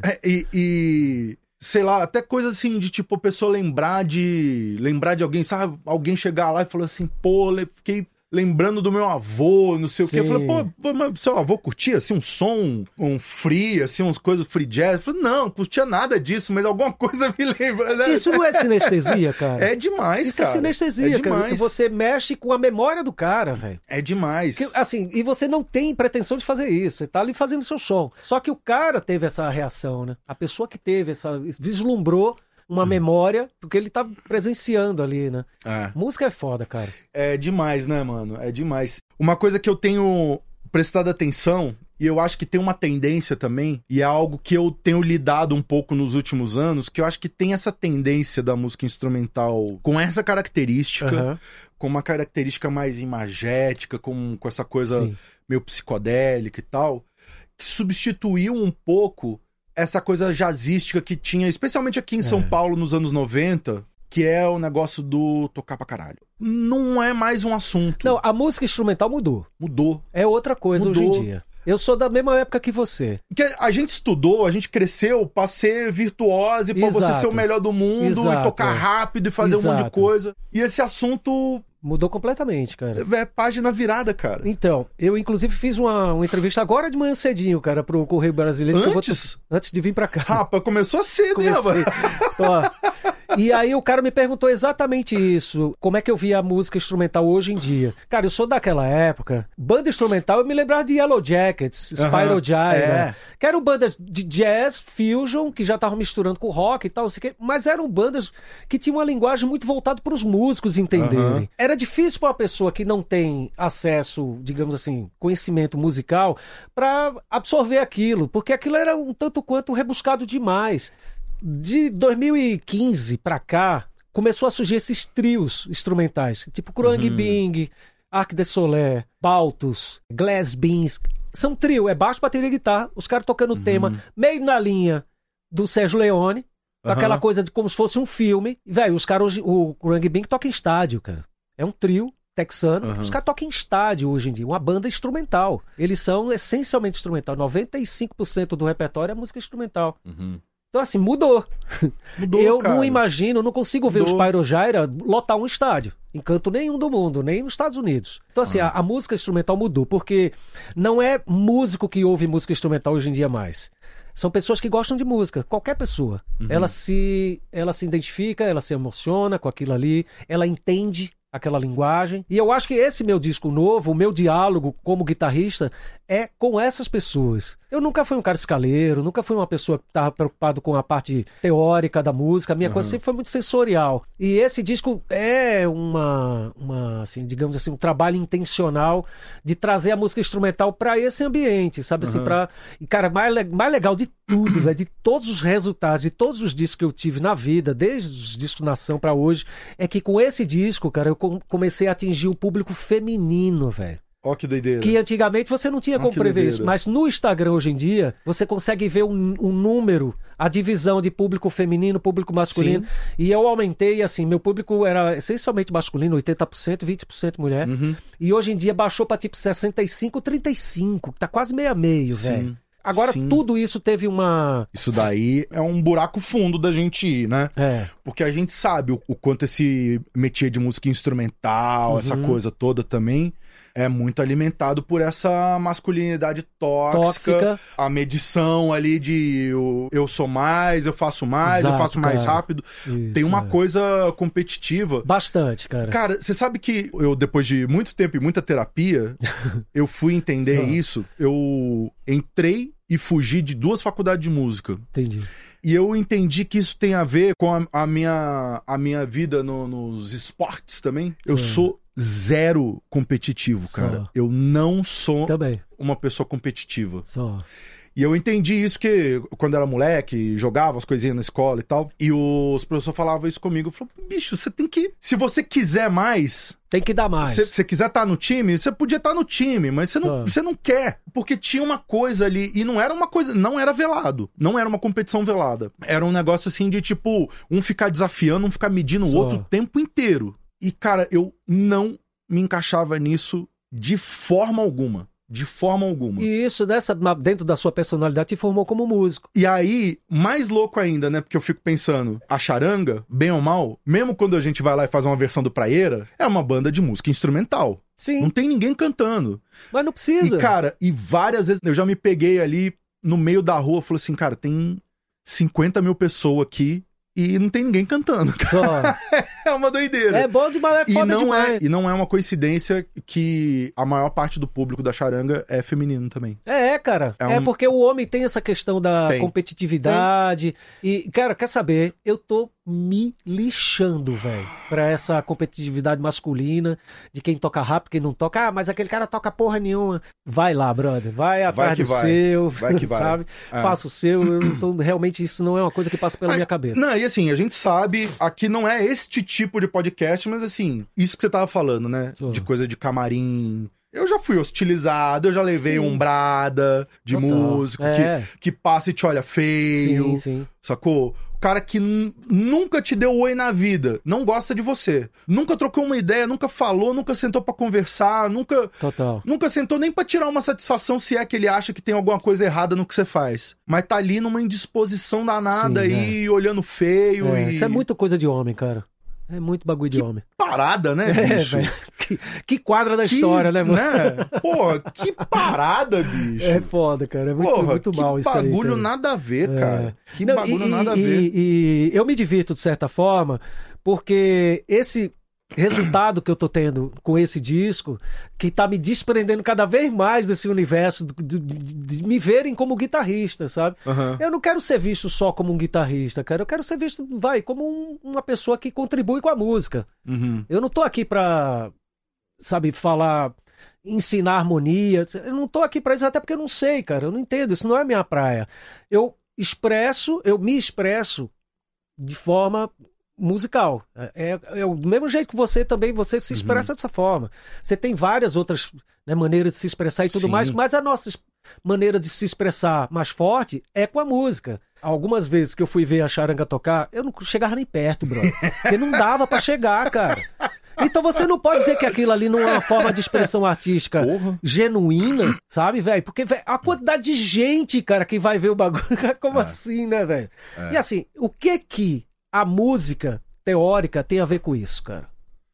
Sei lá, até coisa assim de tipo a pessoa lembrar de alguém, sabe? Alguém chegar lá e falar assim, pô, fiquei lembrando do meu avô, não sei o quê. Eu falei, pô, mas seu avô curtia assim um som, um free, assim, umas coisas free jazz? Eu falei, não curtia nada disso, mas alguma coisa me lembra, né? Isso não é sinestesia, cara? É demais, isso, cara. Isso é sinestesia, cara. Demais. Você mexe com a memória do cara, velho. É demais. Assim, e você não tem pretensão de fazer isso. Você tá ali fazendo seu som. Só que o cara teve essa reação, né? A pessoa que teve vislumbrou uma memória, porque ele tá presenciando ali, né? Música é foda, cara. É demais, né, mano? É demais. Uma coisa que eu tenho prestado atenção, e eu acho que tem uma tendência também, e é algo que eu tenho lidado um pouco nos últimos anos, que eu acho que tem essa tendência da música instrumental com essa característica, com uma característica mais imagética, com essa coisa meio psicodélica e tal, que substituiu um pouco essa coisa jazzística que tinha, especialmente aqui em São Paulo nos anos 90, que é o negócio do tocar pra caralho. Não é mais um assunto. Não, a música instrumental mudou. Mudou. É outra coisa hoje em dia. Eu sou da mesma época que você. Que a gente estudou, a gente cresceu pra ser virtuoso e pra você ser o melhor do mundo e tocar rápido e fazer um monte de coisa. E esse assunto... Mudou completamente, cara. É página virada, cara. Então, eu inclusive fiz uma entrevista agora de manhã cedinho, cara, pro Correio Brasileiro. Antes de vir pra cá. Rapaz, começou cedo, né, rapaz? E aí o cara me perguntou exatamente isso, como é que eu via a música instrumental hoje em dia. Cara, eu sou daquela época, banda instrumental, eu me lembrava de Yellow Jackets, Spiral Gyra, que eram bandas de jazz, fusion, que já estavam misturando com rock e tal, mas eram bandas que tinham uma linguagem muito voltada para os músicos entenderem. Era difícil para uma pessoa que não tem acesso, digamos assim, conhecimento musical, para absorver aquilo, porque aquilo era um tanto quanto rebuscado demais. De 2015 pra cá, começou a surgir esses trios instrumentais, tipo Krung Bing, Arc de Soler, Baltus, Glass Beans. São trio, é baixo, bateria e guitarra, os caras tocando o tema meio na linha do Sérgio Leone, com aquela coisa de como se fosse um filme. Velho, os caras, o Krung Bing toca em estádio, cara. É um trio texano, os caras tocam em estádio hoje em dia, uma banda instrumental. Eles são essencialmente instrumental, 95% do repertório é música instrumental. Então, assim, mudou. Eu cara. não imagino, não consigo ver Mudou. os Pyrogyra lotar um estádio. Em canto nenhum do mundo, nem nos Estados Unidos. Então, assim, a música instrumental mudou, porque não é músico que ouve música instrumental hoje em dia mais. São pessoas que gostam de música, qualquer pessoa. Ela se identifica, ela se emociona com aquilo ali, ela entende aquela linguagem. E eu acho que esse meu disco novo, o meu diálogo como guitarrista, é com essas pessoas. Eu nunca fui um cara escaleiro, nunca fui uma pessoa que estava preocupado com a parte teórica da música. A minha coisa sempre foi muito sensorial. E esse disco é assim, digamos assim, um trabalho intencional de trazer a música instrumental para esse ambiente, sabe assim, E, cara, mais legal de tudo, velho, de todos os resultados, de todos os discos que eu tive na vida, desde os discos Nação para hoje, é que com esse disco, cara, eu comecei a atingir o público feminino, velho. Ó, que doideira. Que antigamente você não tinha como prever isso. Mas no Instagram hoje em dia, você consegue ver um número, a divisão de público feminino, público masculino. Sim. E eu aumentei, assim, meu público era essencialmente masculino, 80%, 20% mulher. E hoje em dia baixou pra tipo 65, 35, que tá quase meio a meio, velho. Agora, tudo isso teve uma... Isso daí é um buraco fundo da gente ir, né? Porque a gente sabe o quanto esse métier de música instrumental, essa coisa toda também, é muito alimentado por essa masculinidade tóxica. A medição ali de eu sou mais, eu faço mais, eu faço mais rápido. Isso, tem uma coisa competitiva. Bastante, cara. Cara, você sabe que eu, depois de muito tempo e muita terapia, eu fui entender isso. Eu entrei e fugi de 2 faculdades de música. Entendi. E eu entendi que isso tem a ver com a minha vida nos esportes também. Eu sou zero competitivo, cara. Eu não sou uma pessoa competitiva. E eu entendi isso que quando era moleque, jogava as coisinhas na escola e tal, e os professores falavam isso comigo. Eu falava, bicho, você tem que... Se você quiser mais... Tem que dar mais. Se você quiser estar no time, você podia estar no time, mas você não quer. Porque tinha uma coisa ali, e não era uma coisa... Não era velado. Não era uma competição velada. Era um negócio assim de, tipo, um ficar desafiando, um ficar medindo o outro o tempo inteiro. E, cara, eu não me encaixava nisso de forma alguma. De forma alguma. E isso, dentro da sua personalidade, te formou como músico. E aí, mais louco ainda, né? Porque eu fico pensando, a charanga, bem ou mal, mesmo quando a gente vai lá e faz uma versão do Praieira, é uma banda de música instrumental. Sim. Não tem ninguém cantando. Mas não precisa. E, cara, várias vezes eu já me peguei ali no meio da rua, falei assim, cara, tem 50 mil pessoas aqui e não tem ninguém cantando. É uma doideira. É bom demais, é foda demais. E não é uma coincidência que a maior parte do público da charanga é feminino também. Cara. Porque o homem tem essa questão da competitividade. E, cara, quer saber? Eu tô me lixando, velho, pra essa competitividade masculina, de quem toca rápido, quem não toca. Mas aquele cara toca porra nenhuma. Vai lá, brother. Vai atrás do seu. Vai que vai. Sabe? Faça o seu. Realmente, isso não é uma coisa que passa pela minha cabeça. Não, e assim, a gente sabe, aqui não é este tipo de podcast, mas assim, isso que você tava falando, né? De coisa de camarim. Eu já fui hostilizado, eu já levei umbrada de músico que passa e te olha feio. Sim. Sacou? O cara que nunca te deu oi na vida, não gosta de você. Nunca trocou uma ideia, nunca falou, nunca sentou pra conversar, nunca sentou nem pra tirar uma satisfação se é que ele acha que tem alguma coisa errada no que você faz. Mas tá ali numa indisposição danada aí, olhando feio. Isso é muito coisa de homem, cara. É muito bagulho de homem. Parada, né, bicho? Que quadra da história, né, mano? Porra, que parada, bicho. É foda, cara. É muito mal isso aí. Que bagulho nada a ver, cara. Que bagulho nada a ver. E eu me divirto, de certa forma, porque esse resultado que eu tô tendo com esse disco, que tá me desprendendo cada vez mais desse universo de me verem como guitarrista, sabe? Eu não quero ser visto só como um guitarrista, cara. Eu quero ser visto, como uma pessoa que contribui com a música. Eu não tô aqui pra, sabe, ensinar harmonia. Eu não tô aqui pra isso, até porque eu não sei, cara. Eu não entendo, isso não é minha praia. Eu me expresso de forma musical. Do mesmo jeito que você também, você se expressa dessa forma. Você tem várias outras maneiras de se expressar e tudo mais, mas a nossa maneira de se expressar mais forte é com a música. Algumas vezes que eu fui ver a charanga tocar, eu não chegava nem perto, brother. Porque não dava pra chegar, cara. Então você não pode dizer que aquilo ali não é uma forma de expressão artística genuína, sabe, velho? Porque, velho, a quantidade de gente, cara, que vai ver o bagulho, como assim, né, velho? E assim, o que a música teórica tem a ver com isso, cara?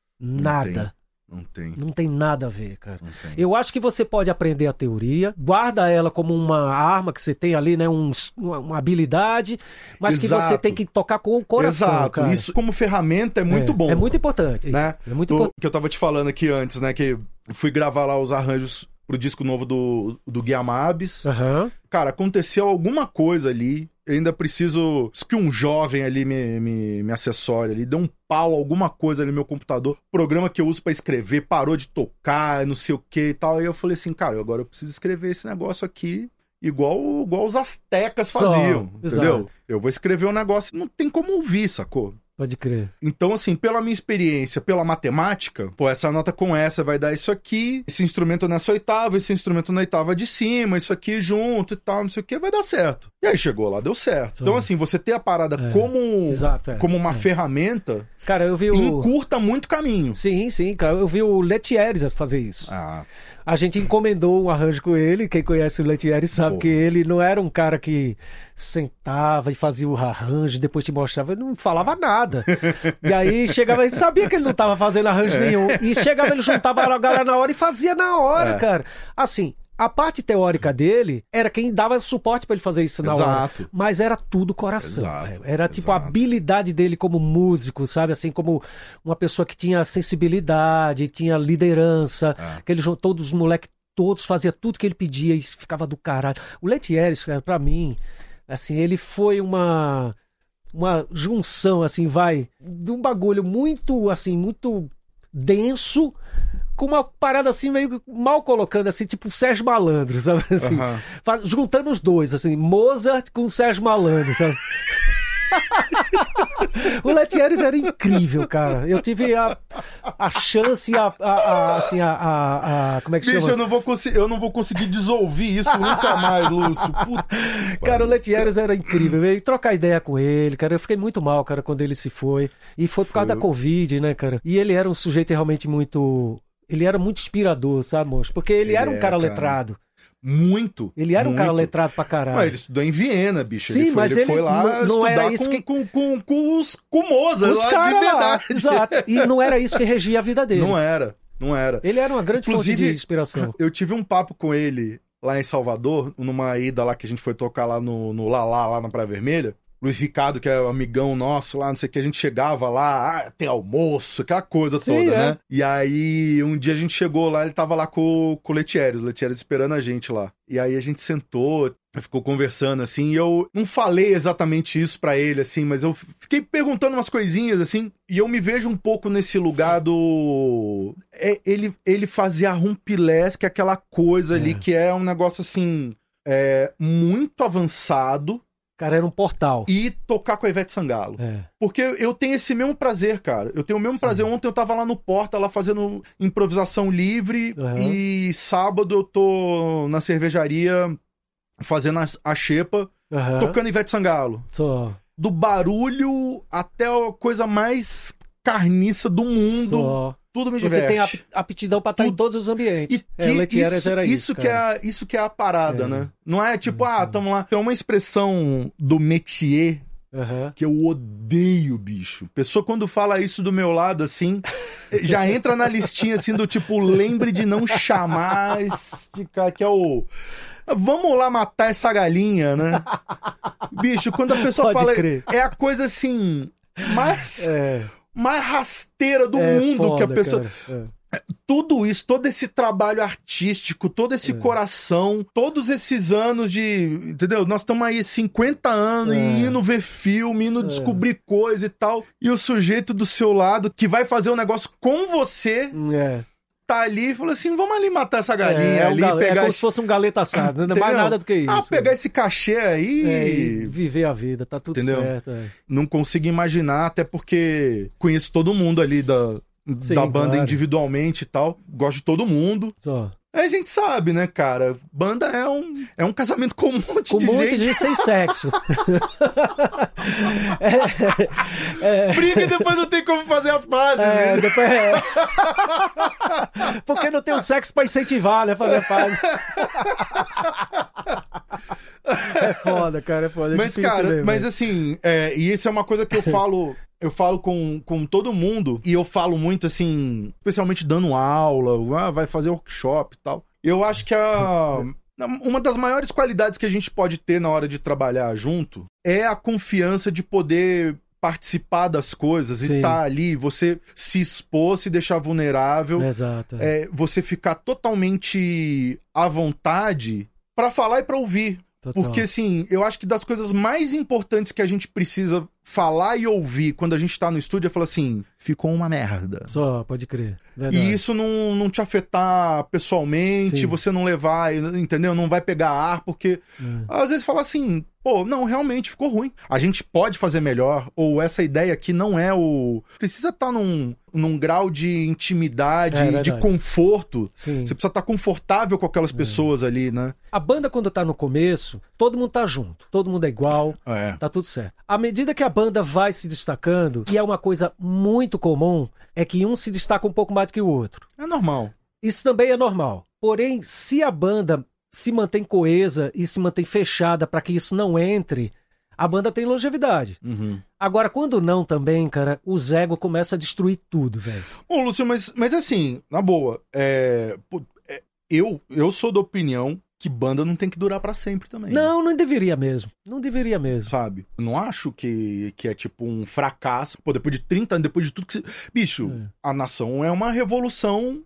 Nada. Não tem nada a ver, cara. Eu acho que você pode aprender a teoria, guarda ela como uma arma que você tem ali, né? Uma habilidade, mas que você tem que tocar com o coração, cara. Isso como ferramenta é muito bom. É muito importante. Né? É muito importante. Que eu tava te falando aqui antes, né? Que fui gravar lá os arranjos pro disco novo do Guiamabes. Cara, aconteceu alguma coisa ali. Eu ainda preciso que um jovem ali me acessore ali. Deu um pau, alguma coisa ali no meu computador. Programa que eu uso pra escrever parou de tocar, não sei o que e tal. E eu falei assim, cara, agora eu preciso escrever esse negócio aqui igual os astecas faziam, entendeu? Exato. Eu vou escrever um negócio, não tem como ouvir, sacou? Pode crer. Então, assim, pela minha experiência, pela matemática, pô, essa nota com essa vai dar isso aqui, esse instrumento nessa oitava, esse instrumento na oitava de cima, isso aqui junto e tal, não sei o que, vai dar certo. E aí chegou lá, deu certo. Então, assim, você ter a parada como uma ferramenta, cara, eu vi encurta muito caminho. Sim, cara, eu vi o Letieres fazer isso. A gente encomendou um arranjo com ele, quem conhece o Letieres sabe que ele não era um cara que sentava e fazia o arranjo, depois te mostrava, ele não falava nada. E aí chegava, ele sabia que ele não estava fazendo arranjo nenhum. E chegava, ele juntava a galera na hora e fazia na hora, cara. Assim, a parte teórica dele era quem dava suporte pra ele fazer isso na hora. Mas era tudo coração. Era tipo a habilidade dele como músico, sabe? Assim, como uma pessoa que tinha sensibilidade, tinha liderança. Que ele, todos os moleques, todos fazia tudo que ele pedia e ficava do caralho. O Letieres, cara, pra mim, assim, ele foi uma junção, assim, de um bagulho muito, assim, muito denso, com uma parada assim, meio mal colocando, assim, tipo Sérgio Malandro, sabe? Assim, juntando os dois, assim, Mozart com Sérgio Malandro, sabe? O Letieres era incrível, cara. Eu tive a chance, como é que chama? Bicho, eu não vou conseguir desouvir isso nunca mais, Lúcio. Puta. Cara, o Letieres era incrível. E trocar ideia com ele, cara. Eu fiquei muito mal, cara, quando ele se foi. E foi por causa da Covid, né, cara? E ele era um sujeito realmente muito... Ele era muito inspirador, sabe, moço? Porque ele era um cara letrado. Muito. Ele era um cara letrado pra caralho. Mas ele estudou em Viena, bicho. Sim, mas ele foi lá não estudar era isso com Mozart, os lá de verdade. Exato. E não era isso que regia a vida dele. Não era. Ele era uma grande fonte de inspiração. Eu tive um papo com ele lá em Salvador, numa ida lá que a gente foi tocar lá no Lalá, lá na Praia Vermelha. Luiz Ricardo, que é amigão nosso lá, não sei o que, a gente chegava lá, tem almoço, aquela coisa toda, né? E aí, um dia a gente chegou lá, ele tava lá com o Letieres esperando a gente lá. E aí a gente sentou, ficou conversando, assim, e eu não falei exatamente isso pra ele, assim, mas eu fiquei perguntando umas coisinhas, assim, e eu me vejo um pouco nesse lugar do... Ele fazia rumpilés, que é aquela coisa ali, que é um negócio, assim, muito avançado. Cara, era um portal. E tocar com a Ivete Sangalo. Porque eu tenho esse mesmo prazer, cara. Eu tenho o mesmo prazer. Ontem eu tava lá no Porta, lá fazendo improvisação livre. E sábado eu tô na cervejaria fazendo a xepa, tocando Ivete Sangalo. Do barulho até a coisa mais carniça do mundo. Tudo me diverte. Você tem aptidão pra estar em todos os ambientes. Isso que é a parada, né? Não é tipo, tamo lá. Tem uma expressão do métier que eu odeio, bicho. Pessoa quando fala isso do meu lado, assim, já entra na listinha, assim, do tipo, lembre de não chamar de cara que é o... Vamos lá matar essa galinha, né? Bicho, quando a pessoa fala... É a coisa, assim, mais rasteira do mundo, foda, que a pessoa... Tudo isso, todo esse trabalho artístico, todo esse coração, todos esses anos de... Entendeu? Nós estamos aí 50 anos indo ver filme, indo descobrir coisa e tal. E o sujeito do seu lado, que vai fazer um negócio com você... tá ali e falou assim, vamos ali matar essa galinha ali, pegar... como se fosse um galeta assado, não é mais nada do que isso. Pegar esse cachê aí... e viver a vida, tá tudo certo. Não consigo imaginar, até porque conheço todo mundo ali da banda individualmente e tal, gosto de todo mundo, A gente sabe, né, cara? Banda é um casamento com um monte de gente. Sem sexo. Briga e depois não tem como fazer as pazes. Porque não tem o sexo pra incentivar, né? Fazer paz. É foda, cara, é foda. Mas, cara, mas assim, e isso é uma coisa que eu falo com todo mundo, e eu falo muito, assim, especialmente dando aula, vai fazer workshop e tal. Eu acho que uma das maiores qualidades que a gente pode ter na hora de trabalhar junto é a confiança de poder participar das coisas. Sim. E estar ali, você se expor, se deixar vulnerável. Exato. Você ficar totalmente à vontade pra falar e pra ouvir. Total. Porque, assim, eu acho que das coisas mais importantes que a gente precisa falar e ouvir quando a gente tá no estúdio é falar assim, ficou uma merda. Só, pode crer. Verdade. E isso não te afetar pessoalmente, sim, você não levar, entendeu? Não vai pegar ar, porque às vezes fala assim, pô, não, realmente ficou ruim. A gente pode fazer melhor, ou essa ideia aqui não é o... Precisa estar num grau de intimidade, de conforto. Sim. Você precisa estar confortável com aquelas pessoas ali, né? A banda, quando tá no começo, todo mundo tá junto, todo mundo é igual, tá tudo certo. À medida que a banda vai se destacando, e é uma coisa muito comum, é que um se destaca um pouco mais do que o outro. É normal. Isso também é normal. Porém, se a banda se mantém coesa e se mantém fechada para que isso não entre, a banda tem longevidade. Uhum. Agora, quando não também, cara, os egos começam a destruir tudo, velho. Bom, Lúcio, mas assim, na boa, eu sou da opinião que banda não tem que durar pra sempre também. Não deveria mesmo. Não deveria mesmo. Sabe? Eu não acho que é tipo um fracasso. Pô, depois de 30 anos, depois de tudo que você... Bicho, a Nação é uma revolução.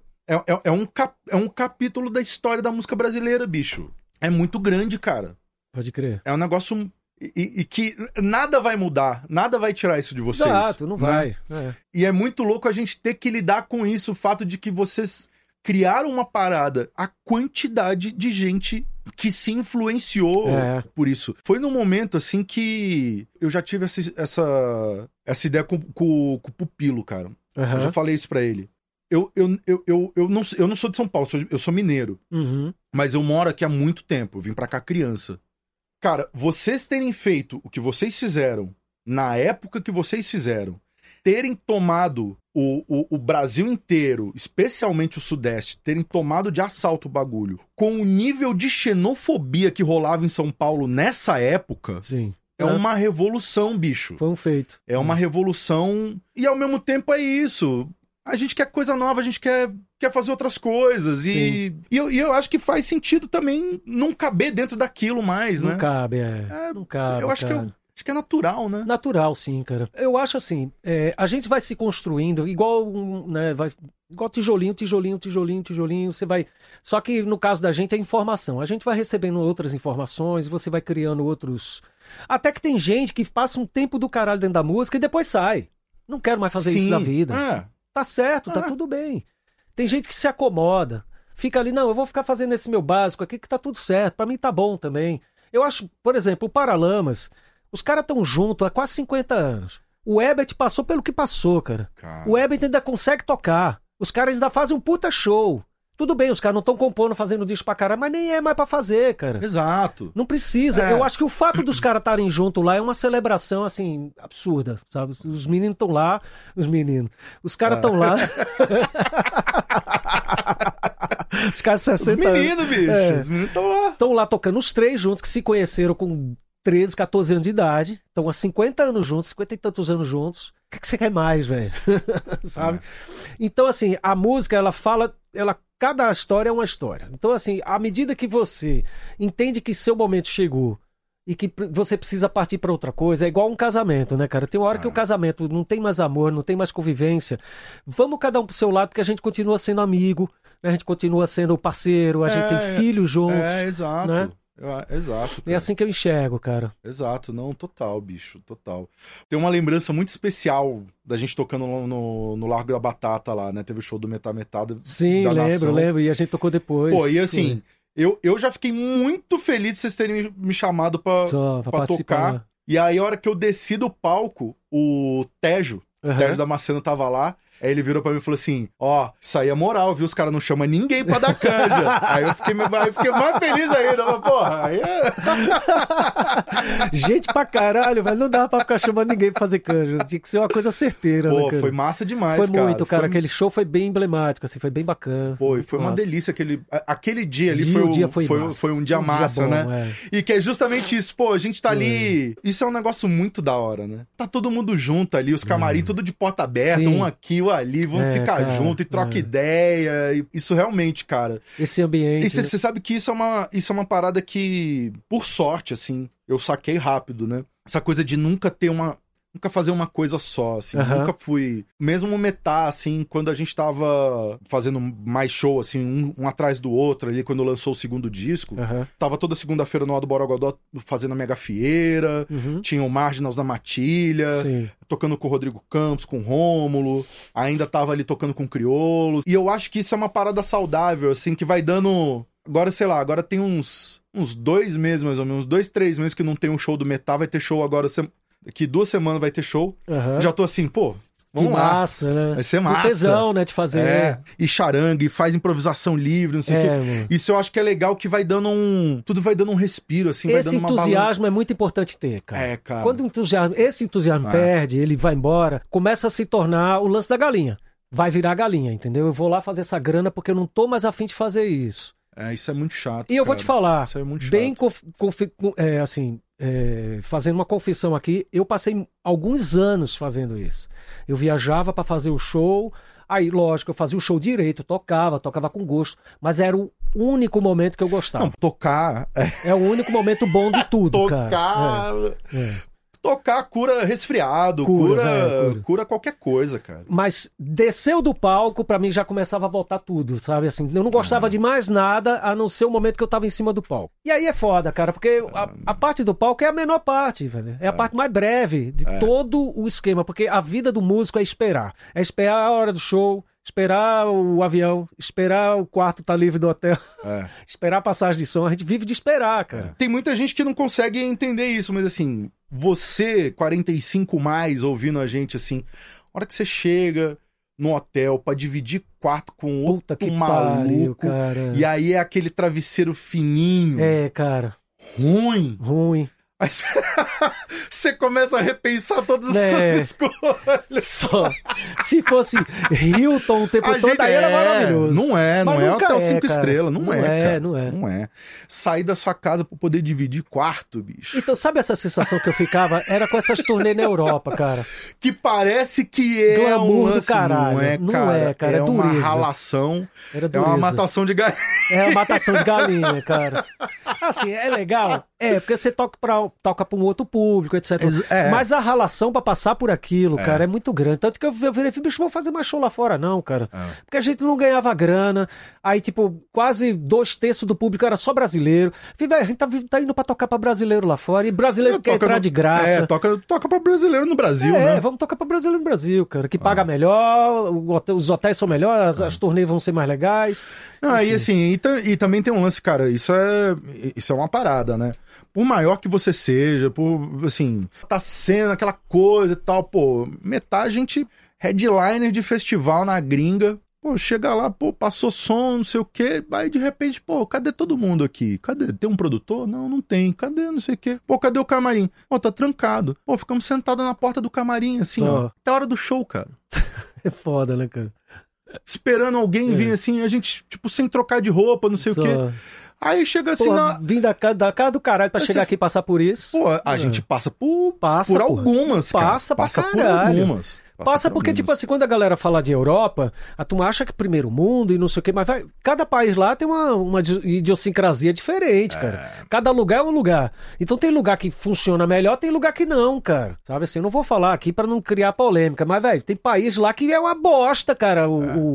É um capítulo da história da música brasileira, bicho. É muito grande, cara. Pode crer. É um negócio... E que nada vai mudar. Nada vai tirar isso de vocês. Exato, não vai. E é muito louco a gente ter que lidar com isso. O fato de que vocês... criaram uma parada, a quantidade de gente que se influenciou por isso. Foi num momento, assim, que eu já tive essa ideia com o Pupilo, cara. Uhum. Eu já falei isso pra ele. Eu não sou de São Paulo, eu sou mineiro. Uhum. Mas eu moro aqui há muito tempo, eu vim pra cá criança. Cara, vocês terem feito o que vocês fizeram, na época que vocês fizeram, terem tomado o Brasil inteiro, especialmente o Sudeste, terem tomado de assalto o bagulho, com o nível de xenofobia que rolava em São Paulo nessa época, sim, é uma revolução, bicho. Foi um feito. É uma revolução e ao mesmo tempo é isso. A gente quer coisa nova, a gente quer fazer outras coisas. E eu acho que faz sentido também não caber dentro daquilo mais, né? Não cabe, não cabe. Eu acho que é natural, né? Natural, sim, cara. Eu acho assim, a gente vai se construindo igual, né, igual tijolinho, você vai... Só que no caso da gente é informação. A gente vai recebendo outras informações, você vai criando outros... Até que tem gente que passa um tempo do caralho dentro da música e depois sai. Não quero mais fazer isso na vida. Tá certo, tá tudo bem. Tem gente que se acomoda, fica ali, não, eu vou ficar fazendo esse meu básico aqui que tá tudo certo, pra mim tá bom também. Eu acho, por exemplo, o Paralamas... Os caras estão juntos há quase 50 anos. O Herbert passou pelo que passou, cara. O Herbert ainda consegue tocar. Os caras ainda fazem um puta show. Tudo bem, os caras não estão compondo, fazendo disco pra caralho, mas nem é mais pra fazer, cara. Exato. Não precisa. Eu acho que o fato dos caras estarem juntos lá é uma celebração, assim, absurda, sabe? Os meninos estão lá, os caras estão lá. Os caras 60 anos. Os meninos, bicho. Os meninos estão lá. Estão lá tocando os três juntos, que se conheceram com 13, 14 anos de idade, estão há 50 anos juntos, 50 e tantos anos juntos. O que você quer mais, velho? Sabe? Então, assim, a música, ela fala, cada história é uma história. Então, assim, à medida que você entende que seu momento chegou e que você precisa partir para outra coisa, é igual um casamento, né, cara? Tem uma hora que o casamento não tem mais amor, não tem mais convivência. Vamos cada um pro seu lado, porque a gente continua sendo amigo, né? A gente continua sendo parceiro, a gente tem filhos juntos. Exato. Né? Exato. Cara. É assim que eu enxergo, cara. Exato, não, total, bicho, total. Tem uma lembrança muito especial da gente tocando no Largo da Batata lá, né? Teve o show do Metametada. Sim, lembro, e a gente tocou depois. Pô, e assim, eu já fiquei muito feliz de vocês terem me chamado pra tocar. E aí, a hora que eu desci do palco, o Tejo da Macena tava lá. Aí ele virou pra mim e falou assim, ó, isso aí é moral, viu? Os caras não chamam ninguém pra dar canja. Aí eu fiquei mais feliz ainda, mas porra, aí é... Gente pra caralho, velho, não dava pra ficar chamando ninguém pra fazer canja, tinha que ser uma coisa certeira, Pô, né, cara? foi massa demais, foi cara. Foi muito, cara, aquele show foi bem emblemático, assim, foi bem bacana. Pô, e foi uma delícia, aquele dia ali foi um dia massa, bom, né? E que é justamente isso, pô, a gente tá ali, isso é um negócio muito da hora, né? Tá todo mundo junto ali, os camarim tudo de porta aberta, um aqui, um ali, vamos ficar junto e troca ideia, e isso realmente, cara. Esse ambiente. E você sabe que isso é uma parada que, por sorte, assim, eu saquei rápido, né? Essa coisa de nunca fazer uma coisa só, assim. Nunca fui... Mesmo o Metá, assim, quando a gente tava fazendo mais show, assim, um atrás do outro, ali, quando lançou o segundo disco, tava toda segunda-feira no Alto Borogodó fazendo a Mega Fieira, tinha o Marginals na Matilha, tocando com o Rodrigo Campos, com o Rômulo, ainda tava ali tocando com Crioulos. E eu acho que isso é uma parada saudável, assim, que vai dando... Agora, sei lá, agora tem uns 2 meses, mais ou menos, 2, 3 meses que não tem um show do Metá, vai ter show agora... Daqui 2 semanas vai ter show. Já tô assim, pô, vamos lá. Massa, né? Vai ser massa. O tesão, né, de fazer. E charangue, faz improvisação livre, não sei o quê. Mano. Isso eu acho que é legal, que vai dando tudo vai dando um respiro, assim, vai dando uma balance. Esse entusiasmo é muito importante ter, cara. Cara. Quando esse entusiasmo perde, ele vai embora, começa a se tornar o lance da galinha. Vai virar galinha, entendeu? Eu vou lá fazer essa grana porque eu não tô mais afim de fazer isso. Isso é muito chato. E eu vou te falar, isso é muito chato. Bem assim... fazendo uma confissão aqui, eu passei alguns anos fazendo isso. Eu viajava para fazer o show, aí lógico, eu fazia o show direito, tocava com gosto, mas era o único momento que eu gostava. Não, tocar... É o único momento bom de tudo, cara. Tocar cura resfriado, cura qualquer coisa, cara. Mas desceu do palco, pra mim já começava a voltar tudo, sabe? Assim, eu não gostava de mais nada, a não ser o momento que eu tava em cima do palco. E aí é foda, cara, porque a parte do palco é a menor parte, velho. É a parte mais breve de todo o esquema, porque a vida do músico é esperar. É esperar a hora do show, esperar o avião, esperar o quarto tá livre do hotel, esperar a passagem de som. A gente vive de esperar, cara. Tem muita gente que não consegue entender isso, mas assim, você, 45 mais, ouvindo a gente assim, a hora que você chega no hotel pra dividir quarto com outro maluco, pariu, e aí é aquele travesseiro fininho. Cara. Ruim. Aí você começa a repensar todas as suas escolhas. Só. Se fosse Hilton o tempo todo, aí era maravilhoso. Não é hotel 5 estrelas. Não é. Não é. Sair da sua casa pra poder dividir quarto, bicho. Então, sabe essa sensação que eu ficava? Era com essas turnês na Europa, cara. Que parece que é glamour um lance, do caralho. Não é, cara. É uma dureza. ralação. É uma matação de galinha. É uma matação de galinha, cara. Assim, é legal? Porque você toca pra um outro público, etc. Mas a relação pra passar por aquilo, cara, é muito grande. Tanto que eu virei, bicho, não vou fazer mais show lá fora, não, cara. Porque a gente não ganhava grana. Aí, tipo, quase 2/3 do público era só brasileiro. Falei, velho, a gente tá indo pra tocar pra brasileiro lá fora. E brasileiro quer entrar de graça. Toca pra brasileiro no Brasil, né? Vamos tocar pra brasileiro no Brasil, cara. Que paga melhor, os hotéis são melhores, as turnês vão ser mais legais. E assim, e também tem um lance, cara, isso é uma parada, né? Por maior que você seja, por, assim, tá sendo aquela coisa e tal, pô, metade gente headliner de festival na gringa, pô, chega lá, pô, passou som, não sei o quê, aí de repente, pô, cadê todo mundo aqui? Cadê? Tem um produtor? Não tem. Cadê? Não sei o quê. Pô, cadê o camarim? Pô, tá trancado. Pô, ficamos sentados na porta do camarim, assim, ó, até a hora do show, cara. É foda, né, cara? Esperando alguém vir, assim, a gente, tipo, sem trocar de roupa, não sei o quê. Aí chega assim... Vim da casa do caralho pra chegar aqui e passar por isso. Pô, a gente passa por algumas, cara. Passa por caralho. algumas. Passa porque, tipo assim, quando a galera fala de Europa, a turma acha que primeiro mundo e não sei o quê, mas cada país lá tem uma idiosincrasia diferente, cara. Cada lugar é um lugar. Então tem lugar que funciona melhor, tem lugar que não, cara. Sabe assim, eu não vou falar aqui pra não criar polêmica, mas, velho, tem país lá que é uma bosta, cara,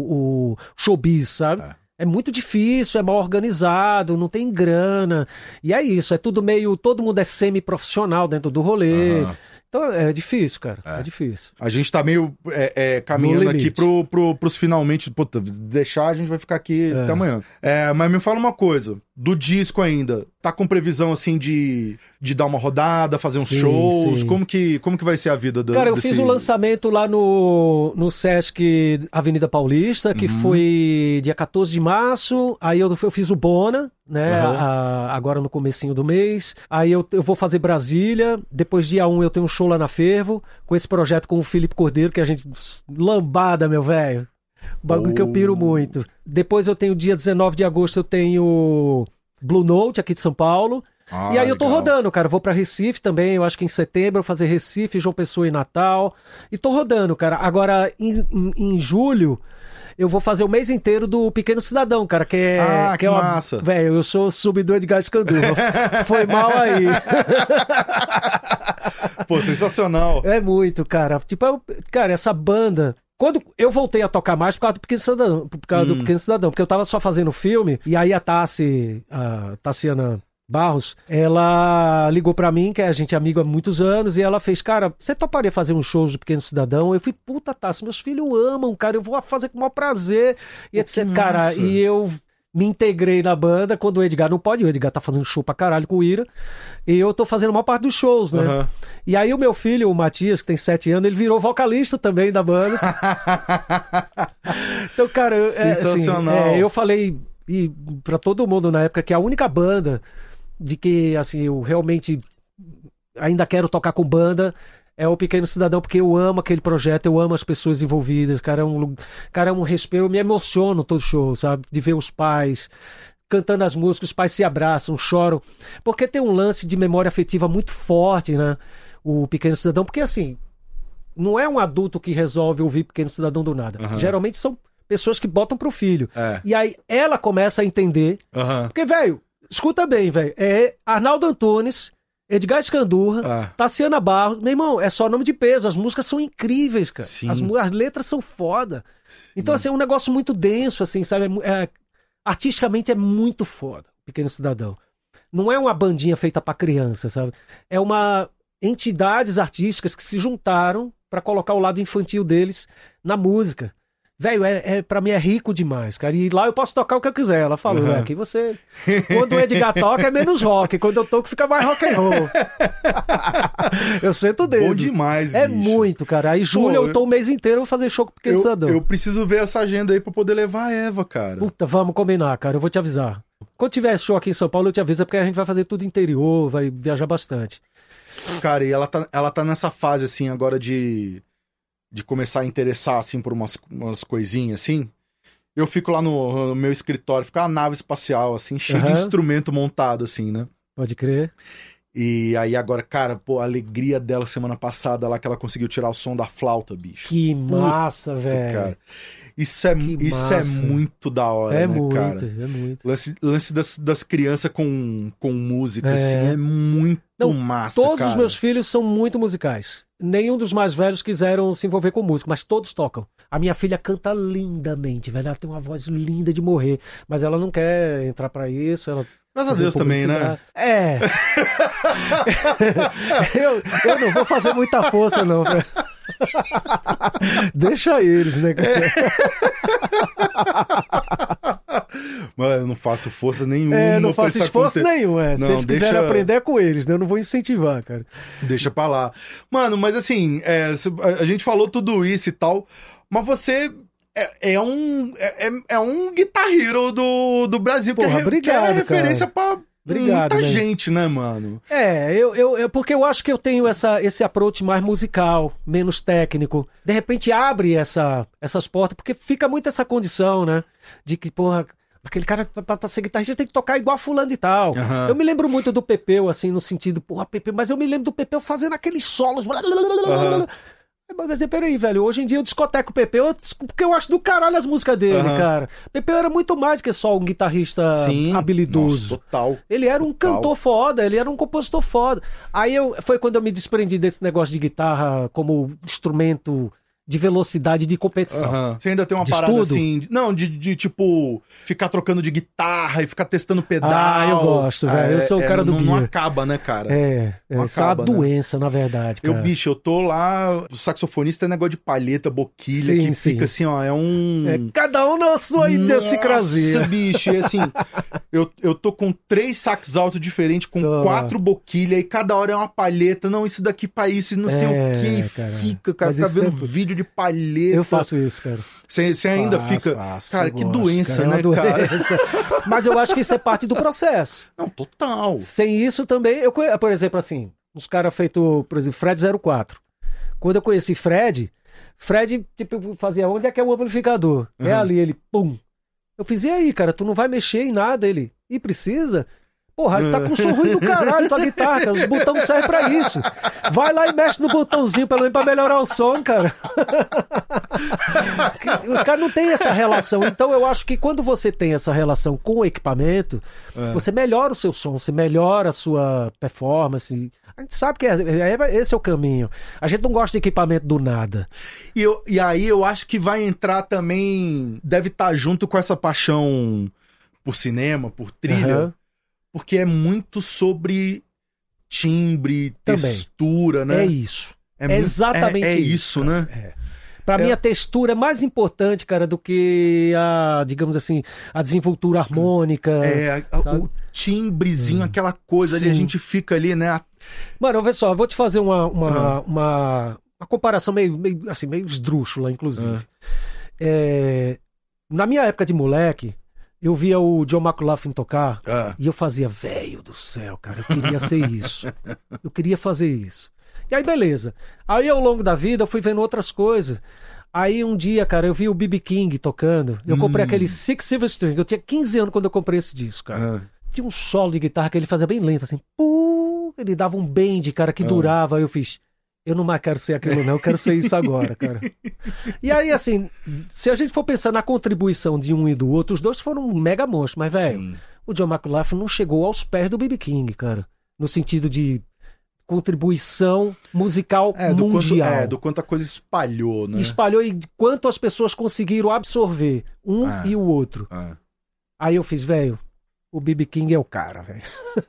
o showbiz, sabe? É muito difícil, é mal organizado, não tem grana. E é isso, é tudo meio... Todo mundo é semi-profissional dentro do rolê. Então é difícil, cara. É difícil. A gente tá meio caminhando aqui pros finalmente... Puta, deixar, a gente vai ficar aqui até amanhã. Mas me fala uma coisa. Do disco ainda, tá com previsão, assim, de dar uma rodada, fazer uns shows? Sim. Como que vai ser a vida do... Cara, eu fiz o lançamento lá no Sesc Avenida Paulista, que foi dia 14 de março, aí eu fiz o Bona, né, agora no comecinho do mês, aí eu vou fazer Brasília, depois dia 1 eu tenho um show lá na Fervo, com esse projeto com o Felipe Cordeiro, que a gente... Lambada, meu velho! Bagulho que eu piro muito. Depois eu tenho dia 19 de agosto, eu tenho... Blue Note, aqui de São Paulo. E aí eu tô rodando, cara. Vou pra Recife também, eu acho que em setembro eu vou fazer Recife, João Pessoa e Natal. E tô rodando, cara. Agora, em julho, eu vou fazer o mês inteiro do Pequeno Cidadão, cara, que é... que massa. Velho, eu sou sub do Edgar Scandurra. Foi mal aí. Pô, sensacional. É muito, cara. Tipo, cara, essa banda... Quando eu voltei a tocar mais por causa do Pequeno Cidadão, porque eu tava só fazendo filme, e aí a Tassiana Barros, ela ligou pra mim, que a gente é amigo há muitos anos, e ela fez, cara, você toparia fazer um show do Pequeno Cidadão? Eu fui, puta, Tassi, meus filhos amam, cara, eu vou fazer com o maior prazer, e etc, cara, e eu... Me integrei na banda quando o Edgar não pode. O Edgar tá fazendo show pra caralho com o Ira. E eu tô fazendo a maior parte dos shows, né? E aí o meu filho, o Matias, que tem 7 anos, ele virou vocalista também da banda. Então, cara, sensacional. Eu falei pra todo mundo na época que a única banda de que, assim, eu realmente ainda quero tocar com banda é o Pequeno Cidadão, porque eu amo aquele projeto, eu amo as pessoas envolvidas, cara, é um respeito, eu me emociono todo show, sabe? De ver os pais cantando as músicas, os pais se abraçam, choram, porque tem um lance de memória afetiva muito forte, né? O Pequeno Cidadão, porque assim, não é um adulto que resolve ouvir Pequeno Cidadão do nada. Geralmente são pessoas que botam pro filho. E aí ela começa a entender, porque, velho, escuta bem, velho, é Arnaldo Antunes, Edgar Scandurra, Tassiana Barros, meu irmão, é só nome de peso, as músicas são incríveis, cara, as letras são foda, então assim, é um negócio muito denso, assim, sabe, artisticamente é muito foda, Pequeno Cidadão, não é uma bandinha feita pra criança, sabe, é uma entidades artísticas que se juntaram pra colocar o lado infantil deles na música. Velho, pra mim é rico demais, cara. E lá eu posso tocar o que eu quiser. Ela falou, aqui você... Quando o Edgar toca é menos rock. Quando eu toco fica mais rock and roll. Eu sento o dedo. Bom demais, bicho. Muito, cara. Aí julho eu tô o mês inteiro, vou fazer show com o Pequeno Cidadão. Eu preciso ver essa agenda aí pra poder levar a Eva, cara. Puta, vamos combinar, cara. Eu vou te avisar. Quando tiver show aqui em São Paulo, eu te aviso, porque a gente vai fazer tudo interior, vai viajar bastante. Cara, e ela tá nessa fase, assim, agora de começar a interessar, assim, por umas coisinhas, assim. Eu fico lá no meu escritório, fica uma nave espacial, assim, cheio de instrumento montado, assim, né? Pode crer. E aí agora, cara, pô, a alegria dela semana passada lá, que ela conseguiu tirar o som da flauta, bicho. Que massa, velho. Cara. Isso é muito da hora, né, cara? É muito. Lance das crianças com música, assim, é muito massa, todos cara. Os meus filhos são muito musicais. Nenhum dos mais velhos quiseram se envolver com música, mas todos tocam. A minha filha canta lindamente, velho. Ela tem uma voz linda de morrer, mas ela não quer entrar pra isso. Graças a Deus também, né? Eu não vou fazer muita força, não, velho. Deixa eles, né? Mas eu não faço força nenhuma. Não faço esforço nenhum, Não, se eles quiserem aprender é com eles, né? Eu não vou incentivar, cara. Deixa pra lá. Mano, mas assim, a gente falou tudo isso e tal, mas você é um guitar hero do Brasil. Porra, obrigado, que é referência cara. Pra muita gente, né, mano? Porque eu acho que eu tenho esse approach mais musical, menos técnico. De repente abre essas portas, porque fica muito essa condição, né? De que, porra, aquele cara, pra ser guitarrista, tem que tocar igual fulano e tal. Eu me lembro muito do Pepeu, assim, no sentido, porra, Pepeu, mas eu me lembro do Pepeu fazendo aqueles solos. Mas peraí, velho, hoje em dia eu discoteco o Pepeu porque eu acho do caralho as músicas dele, cara. Pepeu era muito mais do que só um guitarrista habilidoso. Nossa, total. Ele era um cantor foda, ele era um compositor foda. Aí foi quando eu me desprendi desse negócio de guitarra como instrumento de velocidade de competição. Você ainda tem uma parada estudo? assim... Não, de tipo, ficar trocando de guitarra e ficar testando pedal. Eu gosto, velho. Eu sou o cara do não gear. acaba, né, cara? Isso é uma doença, na verdade, cara. Eu tô lá... O saxofonista é negócio de palheta, boquilha, fica assim, ó, cada um na sua idiosincrasia. Nossa, bicho, e assim... eu tô com 3 sax altos diferentes, com 4 boquilhas, e cada hora é uma palheta. Não, isso daqui pra isso, não sei o que. Fica vendo vídeo de palheta. Eu faço isso, cara. Você ainda fica... Cara, que doença, né, cara? Mas eu acho que isso é parte do processo. Não, total. Sem isso também... Por exemplo, assim, os caras feitos, por exemplo, Fred 04. Quando eu conheci Fred, tipo, fazia, onde é que é o amplificador? É ali, ele, pum. Eu fiz, e aí, cara, tu não vai mexer em nada? Ele, e precisa? Porra, ele tá com um som ruim do caralho, tua guitarra, cara. Os botões servem pra isso. Vai lá e mexe no botãozinho, pelo menos pra melhorar o som, cara. Os caras não têm essa relação. Então eu acho que quando você tem essa relação com o equipamento, você melhora o seu som, você melhora a sua performance. A gente sabe que esse é o caminho. A gente não gosta de equipamento do nada. E aí eu acho que vai entrar também... Deve estar junto com essa paixão por cinema, por trilha... Porque é muito sobre timbre, também. Textura, né? É isso. É exatamente isso, né? Pra mim, a textura é mais importante, cara, do que a, digamos assim, a desenvoltura harmônica. O timbrezinho, aquela coisa ali, a gente fica ali, né? Mano, olha só, eu vou te fazer uma comparação meio esdrúxula, inclusive. Na minha época de moleque, eu via o John McLaughlin tocar e eu fazia, velho do céu, cara, eu queria ser isso. Eu queria fazer isso. E aí, beleza. Aí, ao longo da vida, eu fui vendo outras coisas. Aí, um dia, cara, eu vi o B.B. King tocando. Eu comprei aquele Six Silver String. Eu tinha 15 anos quando eu comprei esse disco, cara. Tinha um solo de guitarra que ele fazia bem lento, assim. Ele dava um bend, cara, que durava. Aí eu fiz... Eu não mais quero ser aquilo, não. Eu quero ser isso agora, cara. E aí, assim, se a gente for pensar na contribuição de um e do outro, os dois foram um mega monstro. Mas, velho, o John McLaughlin não chegou aos pés do B.B. King, cara. No sentido de contribuição musical mundial. Do quanto a coisa espalhou, né? Espalhou e quanto as pessoas conseguiram absorver um e o outro. Aí eu fiz, velho, o B.B. King é o cara, velho.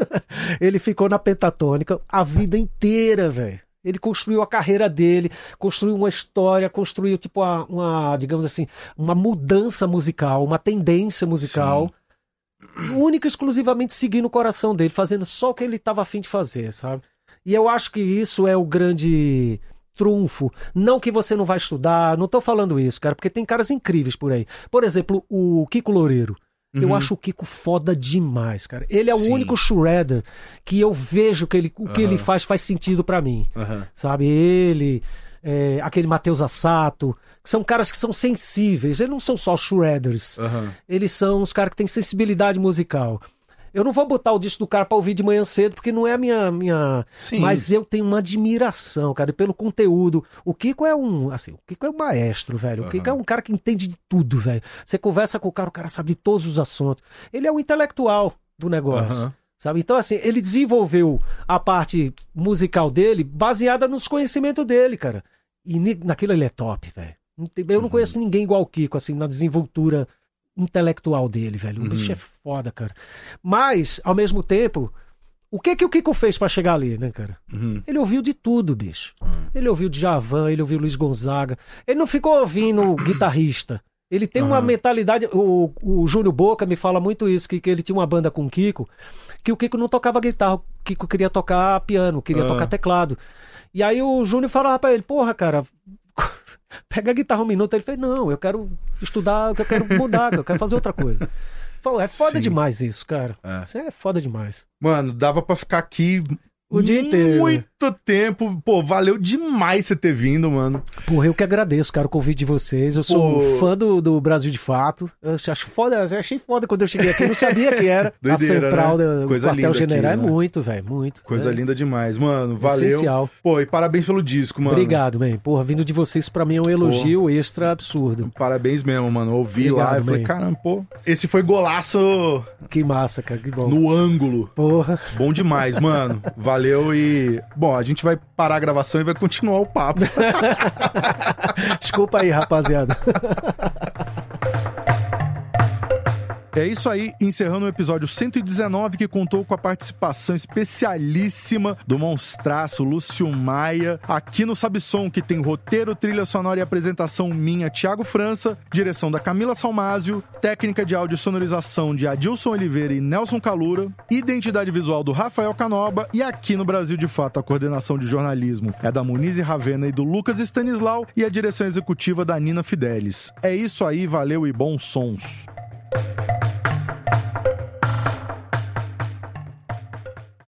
Ele ficou na pentatônica a vida inteira, velho. Ele construiu a carreira dele, construiu uma história, construiu tipo uma, digamos assim, uma mudança musical, uma tendência musical, única e exclusivamente seguindo o coração dele, fazendo só o que ele estava a fim de fazer, sabe? E eu acho que isso é o grande trunfo. Não que você não vai estudar, não tô falando isso, cara, porque tem caras incríveis por aí. Por exemplo, o Kiko Loureiro. Eu acho o Kiko foda demais, cara. Ele é o único shredder que eu vejo que o que ele faz sentido pra mim. Sabe? Ele, aquele Matheus Assato, que são caras que são sensíveis. Eles não são só shredders. Eles são os caras que têm sensibilidade musical. Eu não vou botar o disco do cara pra ouvir de manhã cedo, porque não é a minha... Mas eu tenho uma admiração, cara, pelo conteúdo. O Kiko é um maestro, velho. O Kiko é um cara que entende de tudo, velho. Você conversa com o cara sabe de todos os assuntos. Ele é um intelectual do negócio, sabe? Então, assim, ele desenvolveu a parte musical dele baseada nos conhecimentos dele, cara. E naquilo ele é top, velho. Eu não conheço ninguém igual o Kiko, assim, na desenvoltura intelectual dele, velho. O bicho é foda, cara. Mas, ao mesmo tempo, o que o Kiko fez pra chegar ali, né, cara? Ele ouviu de tudo, bicho. Ele ouviu Djavan, ele ouviu Luiz Gonzaga. Ele não ficou ouvindo guitarrista. Ele tem uma mentalidade... O Júnior Boca me fala muito isso, que ele tinha uma banda com o Kiko, que o Kiko não tocava guitarra, o Kiko queria tocar piano, queria tocar teclado. E aí o Júnior falava pra ele, porra, cara... Pega a guitarra um minuto. Ele fez, não, eu quero estudar, eu quero mudar, eu quero fazer outra coisa. Falou, é foda demais isso, cara. Isso é foda demais. Mano, dava pra ficar aqui o dia inteiro. Muito tempo. Pô, valeu demais você ter vindo, mano. Porra, eu que agradeço, cara, o convite de vocês. Eu sou fã do Brasil de Fato. Eu acho foda, eu achei foda quando eu cheguei aqui. Eu não sabia que era doideira, a central, né? do Aqui, quartel-general. né? É muito, velho, muito. Coisa linda demais, mano. Valeu. Essencial. Pô, e parabéns pelo disco, mano. Obrigado, man. Porra, vindo de vocês pra mim é um elogio extra absurdo. Parabéns mesmo, mano. Ouvi lá e falei, caramba, pô. Esse foi golaço. Que massa, cara, que bom. No ângulo. Porra. Bom demais, mano. Valeu e... Bom, ó, a gente vai parar a gravação e vai continuar o papo. Desculpa aí, rapaziada. É isso aí, encerrando o episódio 119, que contou com a participação especialíssima do monstraço Lúcio Maia, aqui no Sabsom, que tem roteiro, trilha sonora e apresentação minha, Thiago França, direção da Camila Salmásio, técnica de áudio e sonorização de Adilson Oliveira e Nelson Calura, identidade visual do Rafael Canoba, e aqui no Brasil, de fato, a coordenação de jornalismo é da Munize Ravena e do Lucas Stanislau, e a direção executiva da Nina Fidelis. É isso aí, valeu e bons sons!